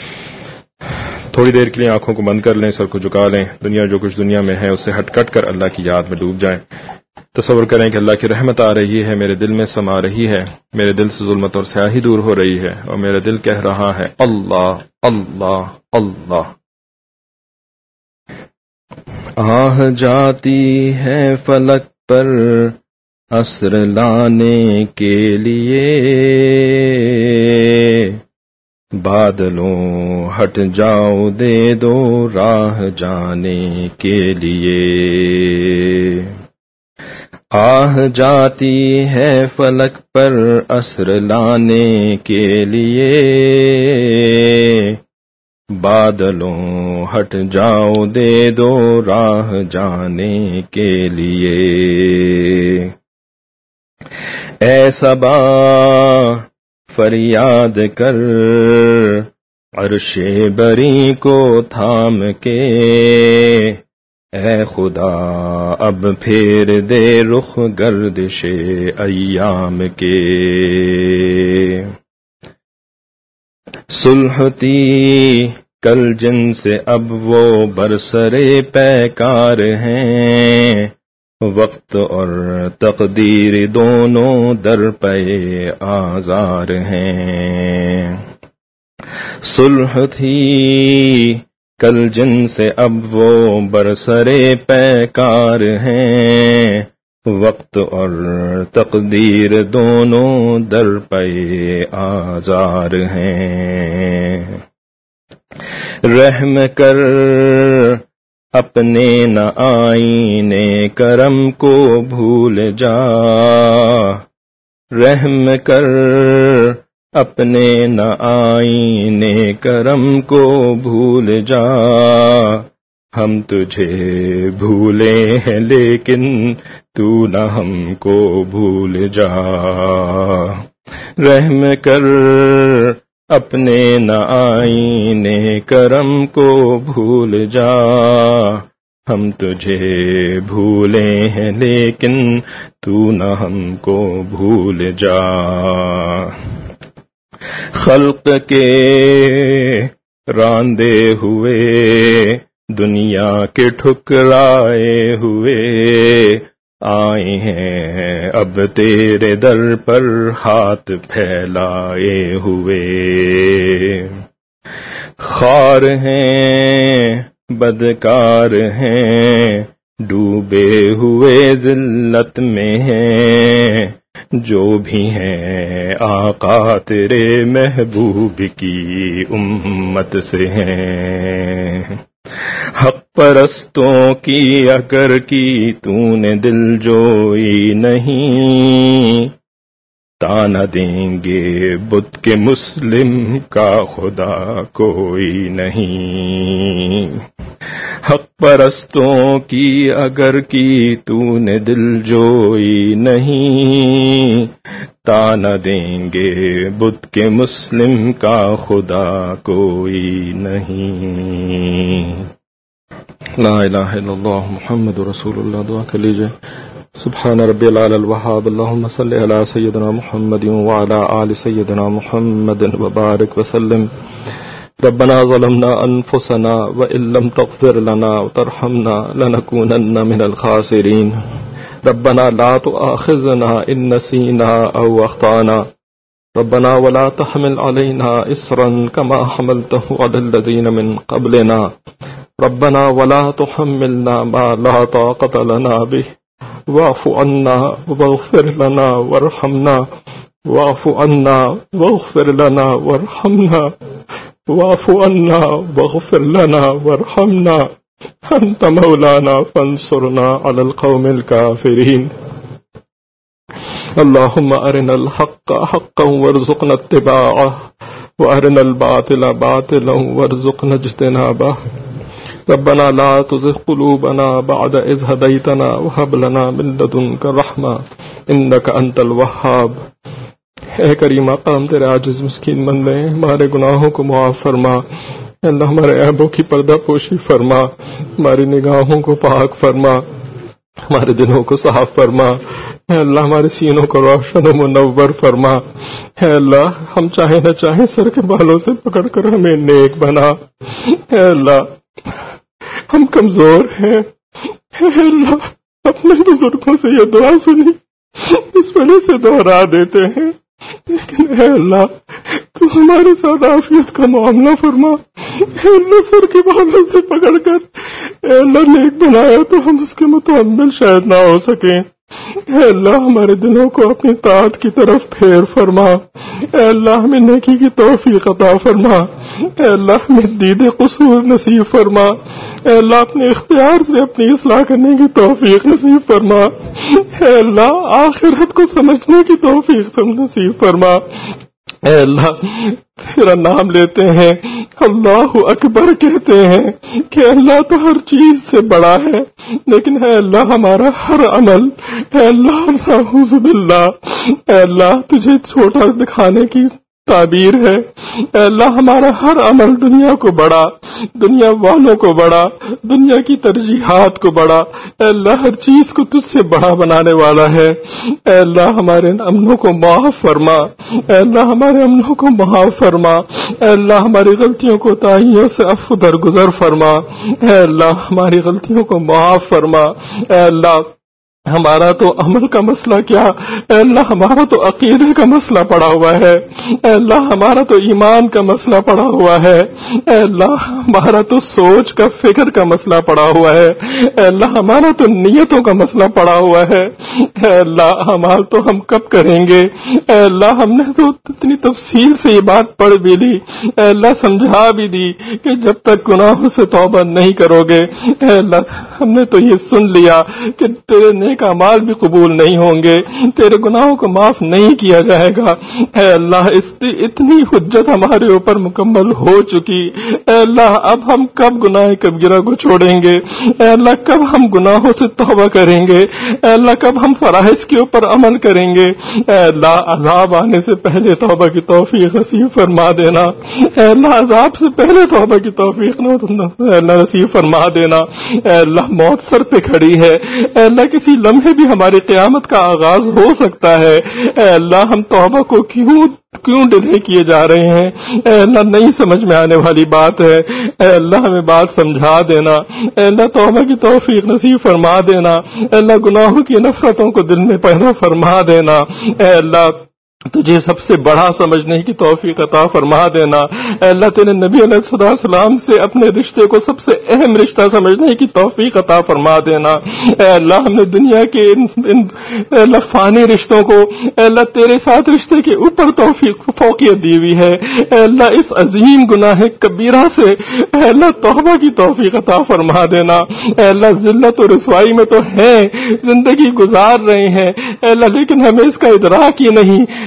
تھوڑی دیر کے لیے آنکھوں کو بند کر لیں، سر کو جھکا لیں، دنیا جو کچھ دنیا میں ہے اس سے ہٹ کٹ کر اللہ کی یاد میں ڈوب جائیں. تصور کریں کہ اللہ کی رحمت آ رہی ہے، میرے دل میں سما رہی ہے، میرے دل سے ظلمت اور سیاہی دور ہو رہی ہے اور میرا دل کہہ رہا ہے اللہ اللہ اللہ. آہ جاتی ہے فلک پر عصر لانے کے لیے، بادلوں ہٹ جاؤ دے دو راہ جانے کے لیے. آہ جاتی ہے فلک پر عصر لانے کے لیے، بادلوں ہٹ جاؤ دے دو راہ جانے کے لیے. اے صبا فریاد کر عرش بری کو تھام کے، اے خدا اب پھیر دے رخ گردش ایام کے. صلح تھی کل جن سے اب وہ برسرے پیکار ہیں، وقت اور تقدیر دونوں در پہ آزار ہیں. صلح تھی کل جن سے اب وہ برسرے پیکار ہیں، وقت اور تقدیر دونوں در پہ آزار ہیں. رحم کر اپنے نہ آئینے کرم کو بھول جا، رحم کر اپنے نہ آئینے کرم کو بھول جا. ہم تجھے بھولے ہیں لیکن تو نہ ہم کو بھول جا. رحم کر اپنے نہ آئینے کرم کو بھول جا. ہم تجھے بھولے ہیں لیکن تو نہ ہم کو بھول جا. خلق کے راندے ہوئے دنیا کے ٹھکرائے ہوئے، آئے ہیں اب تیرے در پر ہاتھ پھیلائے ہوئے. خوار ہیں بدکار ہیں ڈوبے ہوئے ذلت میں ہیں، جو بھی ہیں آقا تیرے محبوب کی امت سے ہیں. حق پرستوں کی اگر کی تو نے دل جوئی نہیں، تانا دیں گے بت کے مسلم کا خدا کوئی نہیں. حق پرستوں کی اگر کی تو نے دل جوئی نہیں، تانا دیں گے بت کے مسلم کا خدا کوئی نہیں. لا الہ الا اللہ محمد رسول اللہ. دعا کر لیجئے. سبحان ربی العلی الوہاب. اللہم صلی علی سیدنا محمد وعلی آل سیدنا محمد وبارک وسلم. ربنا ظلمنا انفسنا وان لم تغفر لنا وترحمنا لنكونن من الخاسرین. ربنا لا تؤاخذنا ان نسینا او اخطانا. ربنا ولا تحمل علينا إصرا كما حملته على الذين من قبلنا. ربنا ولا تحملنا ما لا طاقة لنا به. واعف عنا واغفر لنا وارحمنا. واعف عنا واغفر لنا وارحمنا. واعف عنا واغفر لنا وارحمنا. أنت مولانا فانصرنا على القوم الكافرين. اللهم أرنا الحق حقا وارزقنا اتباعه وأرنا الباطل باطلا وارزقنا اجتنابه. ربنا لا تزغ قلوبنا بعد إذ هديتنا وهب لنا من لدنك رحمة إنك أنت الوهاب. اے کریم آقا، ہم تیرے عاجز مسکین بندے ہیں، ہمارے گناہوں کو معاف فرما. اللہ ہمارے عیبوں کی پردہ پوشی فرما، ہماری نگاہوں کو پاک فرما، ہمارے دلوں کو صاف فرما. اے اللہ ہمارے سینوں کو روشن و منور فرما. اے اللہ ہم چاہیں نہ چاہیں سر کے بالوں سے پکڑ کر ہمیں نیک بنا. اے اللہ ہم کمزور ہیں. اے اللہ اپنے بزرگوں سے یہ دعا سنی اس وجہ سے دوہرا دیتے ہیں، لیکن اے اللہ تو ہمارے ساتھ عافیت کا معاملہ فرما. اے اللہ سر کے بالوں سے پکڑ کر اے اللہ نیک بنایا تو ہم اس کے متحمل شاید نہ ہو سکیں. اے اللہ ہمارے دلوں کو اپنی طاعت کی طرف پھیر فرما. اے اللہ ہمیں نیکی کی توفیق عطا فرما. اے اللہ ہمیں دید قصور نصیب فرما. اے اللہ اپنے اختیار سے اپنی اصلاح کرنے کی توفیق نصیب فرما. اے اللہ آخرت کو سمجھنے کی توفیق نصیب فرما. اے اللہ تیرا نام لیتے ہیں، اللہ اکبر کہتے ہیں کہ اللہ تو ہر چیز سے بڑا ہے، لیکن اے اللہ ہمارا ہر عمل، اے اللہ نعوذ باللہ، اے اللہ تجھے چھوٹا دکھانے کی تعبیر ہے. اے اللہ ہمارا ہر عمل دنیا کو بڑا، دنیا والوں کو بڑا، دنیا کی ترجیحات کو بڑا، اے اللہ ہر چیز کو تجھ سے بڑا بنانے والا ہے. اے اللہ ہمارے امنوں کو معاف فرما. اے اللہ ہمارے امنوں کو معاف فرما. اے اللہ ہماری غلطیوں کو تائیوں سے عفو درگزر فرما. اے اللہ ہماری غلطیوں کو معاف فرما. اے اللہ ہمارا تو عمل کا مسئلہ کیا، اے اللہ ہمارا تو عقیدے کا مسئلہ پڑا ہوا ہے. اے اللہ ہمارا تو ایمان کا مسئلہ پڑا ہوا ہے. اے اللہ ہمارا تو سوچ کا فکر کا مسئلہ پڑا ہوا ہے. اے اللہ ہمارا تو نیتوں کا مسئلہ پڑا ہوا ہے. اے اللہ عمل تو ہم کب کریں گے؟ اے اللہ ہم نے تو اتنی تفصیل سے یہ بات پڑھ بھی لی، اے اللہ سمجھا بھی دی کہ جب تک گناہوں سے توبہ نہیں کرو گے، اے اللہ ہم نے تو یہ سن لیا کہ تیرے نیک اعمال بھی قبول نہیں ہوں گے، تیرے گناہوں کو معاف نہیں کیا جائے گا. اے اللہ اتنی حجت ہمارے اوپر مکمل ہو چکی. اے اللہ اب ہم کب گناہ کبیرہ کو چھوڑیں گے؟ اے اللہ کب ہم گناہوں سے توبہ کریں گے؟ اے اللہ کب ہم فرائض کے اوپر عمل کریں گے؟ اے اللہ عذاب آنے سے پہلے توبہ کی توفیق نصیب فرما دینا. اے اللہ عذاب سے پہلے توبہ کی توفیق نصیب فرما دینا. اے اللہ موت سر پہ کھڑی ہے. اے اللہ کسی لمحے بھی ہماری قیامت کا آغاز ہو سکتا ہے. اے اللہ ہم توبہ کو کیوں ڈیلے کیے جا رہے ہیں؟ اے اللہ نہیں سمجھ میں آنے والی بات ہے. اے اللہ ہمیں بات سمجھا دینا. اے اللہ توبہ کی توفیق نصیب فرما دینا. اے اللہ گناہوں کی نفرتوں کو دل میں پیدا فرما دینا. اے اللہ تجھے سب سے بڑا سمجھنے کی توفیق عطا فرما دینا. اے اللہ تیرے نبی علیہ السلام سے اپنے رشتے کو سب سے اہم رشتہ سمجھنے کی توفیق عطا فرما دینا. اے اللہ ہم نے دنیا کے اے اللہ فانی رشتوں کو اے اللہ تیرے ساتھ رشتے کے اوپر فوقیت دی ہوئی ہے. اے اللہ اس عظیم گناہ کبیرہ سے اے اللہ توبہ کی توفیق عطا فرما دینا. اے اللہ ذلت و رسوائی میں تو ہیں، زندگی گزار رہے ہیں اے اللہ، لیکن ہمیں اس کا ادراک ہی نہیں.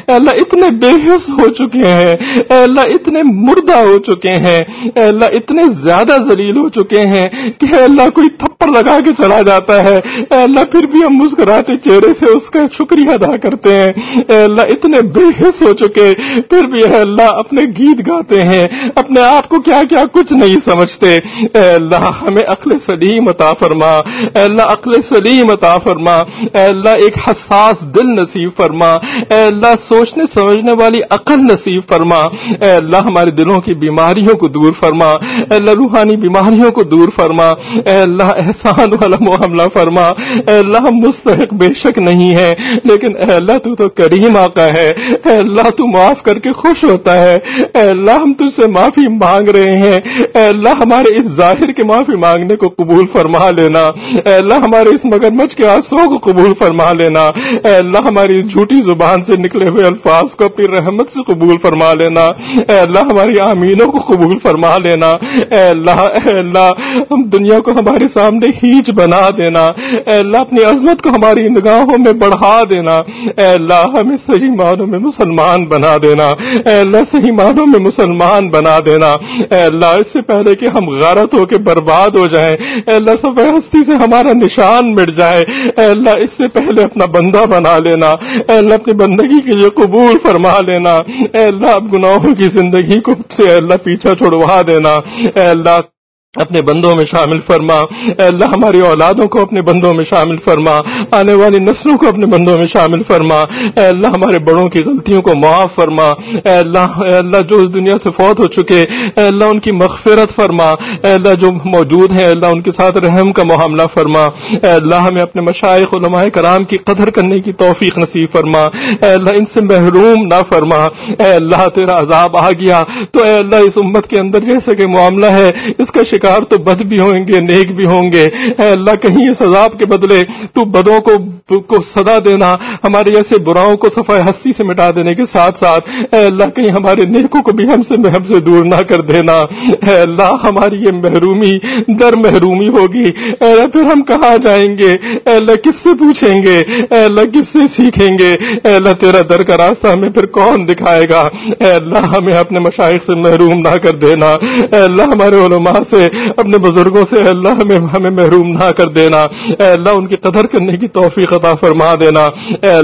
اے اللہ اتنے بے حس ہو چکے ہیں، اے اللہ اتنے مردہ ہو چکے ہیں، اے اللہ اتنے زیادہ ذلیل ہو چکے ہیں کہ اے اللہ کوئی تھپڑ لگا کے چلا جاتا ہے، اے اللہ پھر بھی ہم مسکراتے چہرے سے اس کا شکریہ ادا کرتے ہیں۔ اے اللہ اتنے بے حس ہو چکے پھر بھی اے اللہ اپنے گیت گاتے ہیں، اپنے آپ کو کیا کیا کچھ نہیں سمجھتے۔ اے اللہ ہمیں عقل سلیم عطا فرما، اے اللہ عقل سلیم عطا فرما، اے اللہ ایک حساس دل نصیب فرما، اے اللہ سوچنے سمجھنے والی عقل نصیب فرما، اے اللہ ہمارے دلوں کی بیماریوں کو دور فرما، اے اللہ روحانی بیماریوں کو دور فرما، اے اللہ احسان والا معاملہ فرما۔ اے اللہ ہم مستحق بے شک نہیں ہے، لیکن اے اللہ تو کریم آقا ہے، اے اللہ تو معاف کر کے خوش ہوتا ہے، اے اللہ ہم تجھ سے معافی مانگ رہے ہیں، اے اللہ ہمارے اس ظاہر کے معافی مانگنے کو قبول فرما لینا، اے اللہ ہمارے اس مگرمچھ کے آنسوؤں کو قبول فرما لینا، اے اللہ ہماری جھوٹی زبان سے نکلے ہوئے الفاظ کو اپنی رحمت سے قبول فرما لینا، اے اللہ ہماری آمینوں کو قبول فرما لینا، اے اللہ ہم دنیا کو ہمارے سامنے ہیچ بنا دینا، اے اللہ اپنی عظمت کو ہماری نگاہوں میں بڑھا دینا، اے اللہ ہمیں صحیح معنوں میں مسلمان بنا دینا، اے اللہ صحیح معنوں میں مسلمان بنا دینا، اے اللہ اس سے پہلے کہ ہم غارت ہو کے برباد ہو جائیں، اے اللہ صفحہ ہستی سے ہمارا نشان مٹ جائے، اے اللہ اس سے پہلے اپنا بندہ بنا لینا، اے اللہ اپنی بندگی کے لیے قبول فرما لینا، اے اللہ اب گناہوں کی زندگی کو سے اے اللہ پیچھا چھڑوا دینا، اے اللہ اپنے بندوں میں شامل فرما، اے اللہ ہماری اولادوں کو اپنے بندوں میں شامل فرما، آنے والی نسلوں کو اپنے بندوں میں شامل فرما، اے اللہ ہمارے بڑوں کی غلطیوں کو معاف فرما، اے اللہ جو اس دنیا سے فوت ہو چکے اے اللہ ان کی مغفرت فرما، اے اللہ جو موجود ہیں اے اللہ ان کے ساتھ رحم کا معاملہ فرما، اے اللہ ہمیں اپنے مشائخ علماء کرام کی قدر کرنے کی توفیق نصیب فرما، اے اللہ ان سے محروم نہ فرما، اے اللہ تیرا عذاب آ گیا تو اے اللہ اس امت کے اندر جیسے کہ معاملہ ہے اس کا شکار تو بد بھی ہوں گے نیک بھی ہوں گے، اے اللہ کہیں اس عذاب کے بدلے تو بدوں کو سزا دینا، ہمارے ایسے براؤں کو صفحہ ہستی سے مٹا دینے کے ساتھ ساتھ اے اللہ کہیں ہمارے نیکوں کو بھی ہم سے دور نہ کر دینا، اے اللہ ہماری یہ محرومی در محرومی ہوگی، اے اللہ پھر ہم کہاں جائیں گے، اے اللہ کس سے پوچھیں گے، اے اللہ کس سے سیکھیں گے، اے اللہ تیرا در کا راستہ ہمیں پھر کون دکھائے گا، اے اللہ ہمیں اپنے مشائخ سے محروم نہ کر دینا، اے اللہ ہمارے علماء سے اپنے بزرگوں سے اللہ ہمیں محروم نہ کر دینا، اے اللہ ان کی قدر کرنے کی توفیق عطا فرما دینا، اے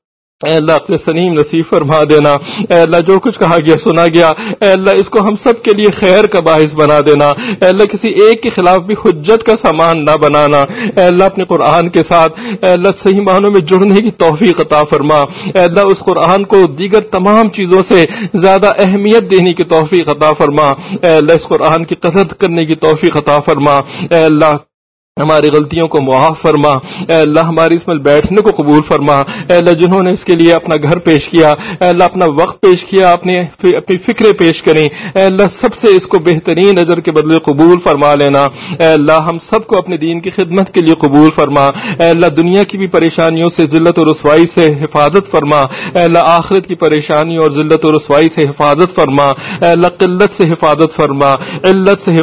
اللہ اپنے سلیم نصیب فرما دینا، اے اللہ جو کچھ کہا گیا سنا گیا اے اللہ اس کو ہم سب کے لیے خیر کا باعث بنا دینا، اے اللہ کسی ایک کے خلاف بھی حجت کا سامان نہ بنانا، اے اللہ اپنے قرآن کے ساتھ اے اللہ صحیح معنوں میں جڑنے کی توفیق عطا فرما، اے اللہ اس قرآن کو دیگر تمام چیزوں سے زیادہ اہمیت دینے کی توفیق عطا فرما، اے اللہ اس قرآن کی قدر کرنے کی توفیق عطا فرما، اے اللہ ہماری غلطیوں کو معاف فرما، اے اللہ ہماری اس میں بیٹھنے کو قبول فرما، اے اللہ جنہوں نے اس کے لیے اپنا گھر پیش کیا اے اللہ اپنا وقت پیش کیا اپنی فکریں پیش کریں، اے اللہ سب سے اس کو بہترین اجر کے بدلے قبول فرما لینا، اے اللہ ہم سب کو اپنے دین کی خدمت کے لیے قبول فرما، اے اللہ دنیا کی بھی پریشانیوں سے ذلت و رسوائی سے حفاظت فرما، اے اللہ آخرت کی پریشانیوں اور ذلت و رسوائی سے حفاظت فرما، اے اللہ قلت سے حفاظت فرما، علت سے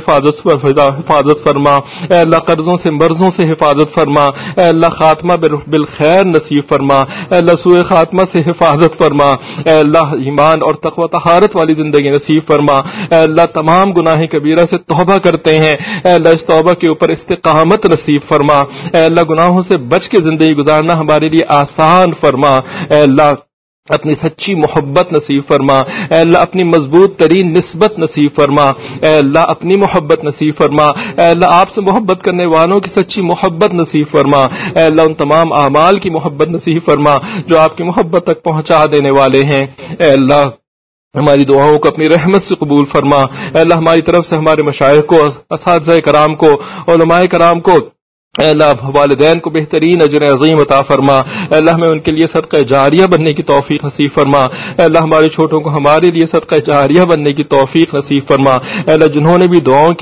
حفاظت فرما، اے اللہ قرضوں سے مرضوں سے حفاظت فرما، اے اللہ خاتمہ بالخیر نصیب فرما، اے اللہ سوء خاتمہ سے حفاظت فرما، اے اللہ ایمان اور تقوی طہارت والی زندگی نصیب فرما، اے اللہ تمام گناہ کبیرہ سے توبہ کرتے ہیں اے اللہ اس توبہ کے اوپر استقامت نصیب فرما، اے اللہ گناہوں سے بچ کے زندگی گزارنا ہمارے لیے آسان فرما، اے اللہ اپنی سچی محبت نصیب فرما، اے اللہ اپنی مضبوط ترین نسبت نصیب فرما، اے اللہ اپنی محبت نصیب فرما، اے اللہ آپ سے محبت کرنے والوں کی سچی محبت نصیب فرما، اے اللہ ان تمام اعمال کی محبت نصیب فرما جو آپ کی محبت تک پہنچا دینے والے ہیں، اے اللہ ہماری دعاؤں کو اپنی رحمت سے قبول فرما، اے اللہ ہماری طرف سے ہمارے مشائخ کو اساتذہ کرام کو علماء کرام کو اے اللہ والدین کو بہترین اجر عظیم عطا فرما، اے اللہ ہمیں ان کے لیے صدقہ جاریہ بننے کی توفیق نصیب فرما، اے اللہ ہمارے چھوٹوں کو ہمارے لیے صدقہ جاریہ بننے کی توفیق نصیب فرما، اے اللہ جنہوں نے بھی دعاؤں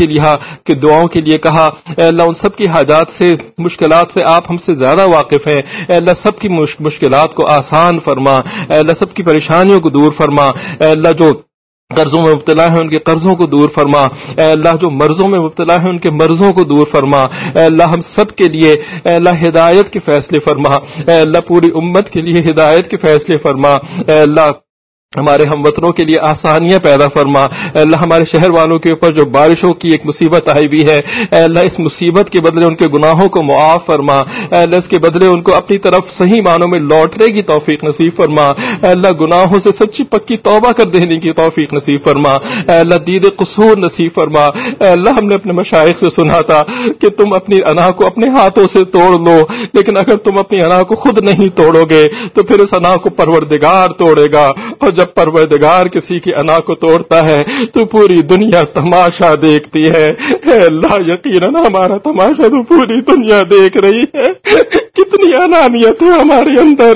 کے لیے کہا اے اللہ ان سب کی حاجات سے مشکلات سے آپ ہم سے زیادہ واقف ہیں، اے اللہ سب کی مشکلات کو آسان فرما، اے اللہ سب کی پریشانیوں کو دور فرما، اے اللہ جو قرضوں میں مبتلا ہے ان کے قرضوں کو دور فرما، اے اللہ جو مرضوں میں مبتلا ہے ان کے مرضوں کو دور فرما، اے اللہ ہم سب کے لیے اے اللہ ہدایت کے فیصلے فرما، اے اللہ پوری امت کے لیے ہدایت کے فیصلے فرما، اے اللہ ہمارے ہم وطنوں کے لیے آسانیاں پیدا فرما، اے اللہ ہمارے شہر والوں کے اوپر جو بارشوں کی ایک مصیبت آئی ہوئی ہے، اے اللہ اس مصیبت کے بدلے ان کے گناہوں کو معاف فرما، اے اللہ اس کے بدلے ان کو اپنی طرف صحیح معنوں میں لوٹنے کی توفیق نصیب فرما، اے اللہ گناہوں سے سچی پکی توبہ کر دینے کی توفیق نصیب فرما، اے اللہ دید قصور نصیب فرما، اے اللہ ہم نے اپنے مشائخ سے سنا تھا کہ تم اپنی انا کو اپنے ہاتھوں سے توڑ لو، لیکن اگر تم اپنی انا کو خود نہیں توڑو گے تو پھر اس انا کو پروردگار توڑے گا، اور جب پروردگار کسی کی انا کو توڑتا ہے تو پوری دنیا تماشا دیکھتی ہے۔ اے اللہ یقیناً ہمارا تماشا تو پوری دنیا دیکھ رہی ہے، کتنی انانیت ہے ہمارے اندر،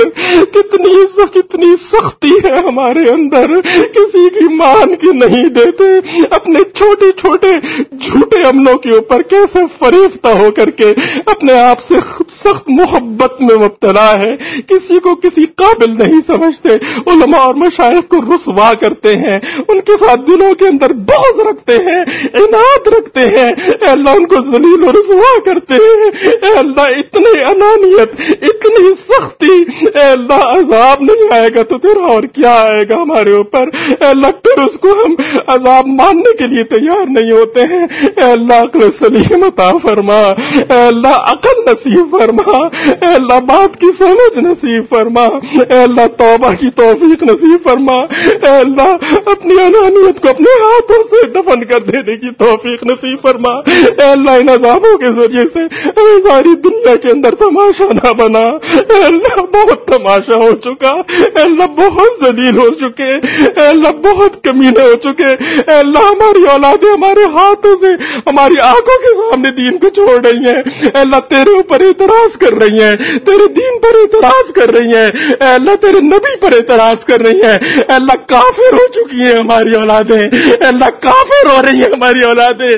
کتنی سختی ہے ہمارے اندر، کسی کی مان کی نہیں دیتے، اپنے چھوٹے چھوٹے جھوٹے عملوں کے اوپر کیسے فریفتہ ہو کر کے اپنے آپ سے سخت محبت میں مبتلا ہے، کسی کو کسی قابل نہیں سمجھتے، علماء اور مشائخ کو رسوا کرتے ہیں، ان کے ساتھ دلوں کے اندر بغض رکھتے ہیں، عناد رکھتے ہیں، اے اللہ ان کو ذلیل و رسوا کرتے ہیں، اے اللہ اتنی انانیت، اتنی سختی، اے اللہ عذاب نہیں آئے گا تو تیرا اور کیا آئے گا ہمارے اوپر، اے اللہ پھر اس کو ہم عذاب ماننے کے لیے تیار نہیں ہوتے ہیں، اے اللہ عقل سلیم عطا فرما، اے اللہ عقل نصیب فرما، اے اللہ بات کی سمجھ نصیب فرما، اے اللہ توبہ کی توفیق نصیب فرما، اے اللہ اپنی انانیت کو اپنے ہاتھوں سے دفن کر دینے کی توفیق نصیب فرما، اے اللہ ان عذابوں کے ذریعے سے ساری دنیا کے اندر تماشا نہ بنا، اے اللہ بہت تماشا ہو چکا، اے اللہ بہت ذلیل ہو چکے، اے اللہ بہت کمینے ہو چکے، اے اللہ ہماری اولادیں ہمارے ہاتھوں سے ہماری آنکھوں کے سامنے دین کو چھوڑ رہی ہیں، اے اللہ تیرے اوپر اعتراض کر رہی ہیں، تیرے دین پر اعتراض کر رہی ہیں، اے اللہ تیرے نبی پر اعتراض کر رہی ہیں، اے اللہ کافر ہو چکی ہیں ہماری اولادیں، اے اللہ کافر ہو رہی ہیں ہماری اولادیں،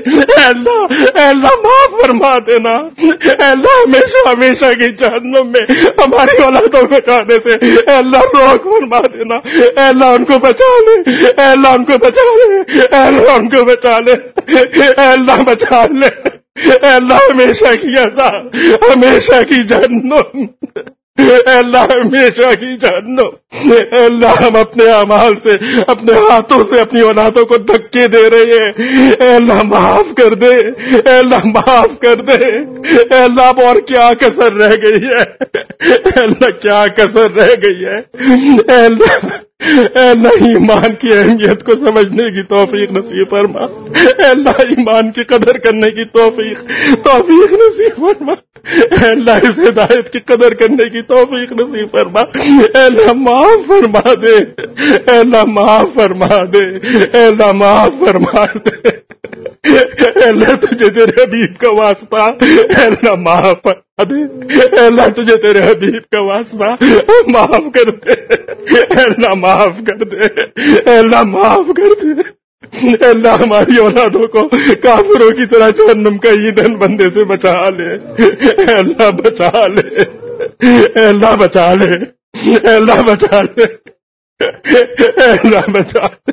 اے اللہ معاف فرما دینا، اے اللہ ہمیشہ ہمیشہ کی جہنم میں ہماری اولادوں کو جانے سے اے اللہ روک فرما دینا، اے اللہ ان کو بچا لے، اے اللہ ان کو بچا لے، اے اللہ ان کو بچا لے، اے اللہ بچا لے، اے اللہ ہمیشہ کی عذاب، ہمیشہ کی جہنم، اے اللہ ہمیشہ کی جہنم، اے اللہ ہم اپنے اعمال سے اپنے ہاتھوں سے اپنی اولادوں کو دھکے دے رہے ہیں، اے اللہ معاف کر دے، اے اللہ معاف کر دے، اے اللہ اب اور کیا کسر رہ گئی ہے، اے اللہ کیا کسر رہ گئی ہے، اے اللہ ایمان کی اہمیت کو سمجھنے کی توفیق نصیب فرما، اے اللہ ایمان کی قدر کرنے کی توفیق نصیب فرما، اے اللہ اس ہدایت کی قدر کرنے کی توفیق نصیب فرما، اے اللہ معاف فرما دے، اے اللہ معاف فرما دے، اے اللہ معاف فرما دے، اے اللہ تجھے تیرے حبیب کا واسطہ، اے اللہ معاف فرما دے، اے اللہ تجھے تیرے حبیب کا واسطہ معاف کر دے، اے اللہ معاف کر دے، اے اللہ معاف کر دے، اے اللہ ہماری اولادوں کو کافروں کی طرح جہنم کا ایندھن بندے سے بچا لے، اے اللہ بچا لے، اے اللہ بچا لے، اے اللہ بچا لے، اے اللہ بچا لے،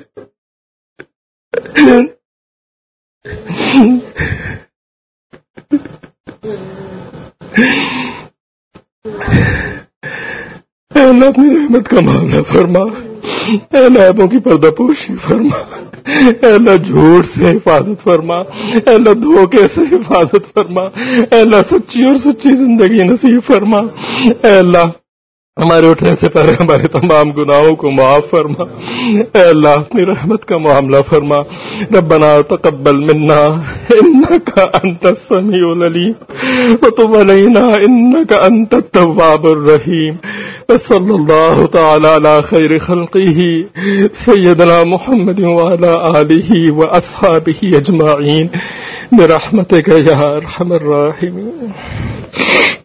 اے اللہ اپنی رحمت کا معاملہ فرما، اے اللہ عیبوں کی پردہ پوشی فرما، اے اللہ جھوٹ سے حفاظت فرما، اے اللہ دھوکے سے حفاظت فرما، اے اللہ سچی اور سچی زندگی نصیب فرما، اے اللہ ہمارے اٹھنے سے پہلے ہمارے تمام گناہوں کو معاف فرما، اے اللہ اپنی رحمت کا معاملہ فرما، ربنا تقبل منا انک انت السمیع العلیم وتب علینا انک انت التواب الرحیم، وصلی اللہ تعالی علی خیر خلقہ سیدنا محمد وعلی آلہ واصحابہ اجمعین برحمتک یا ارحم الراحمین۔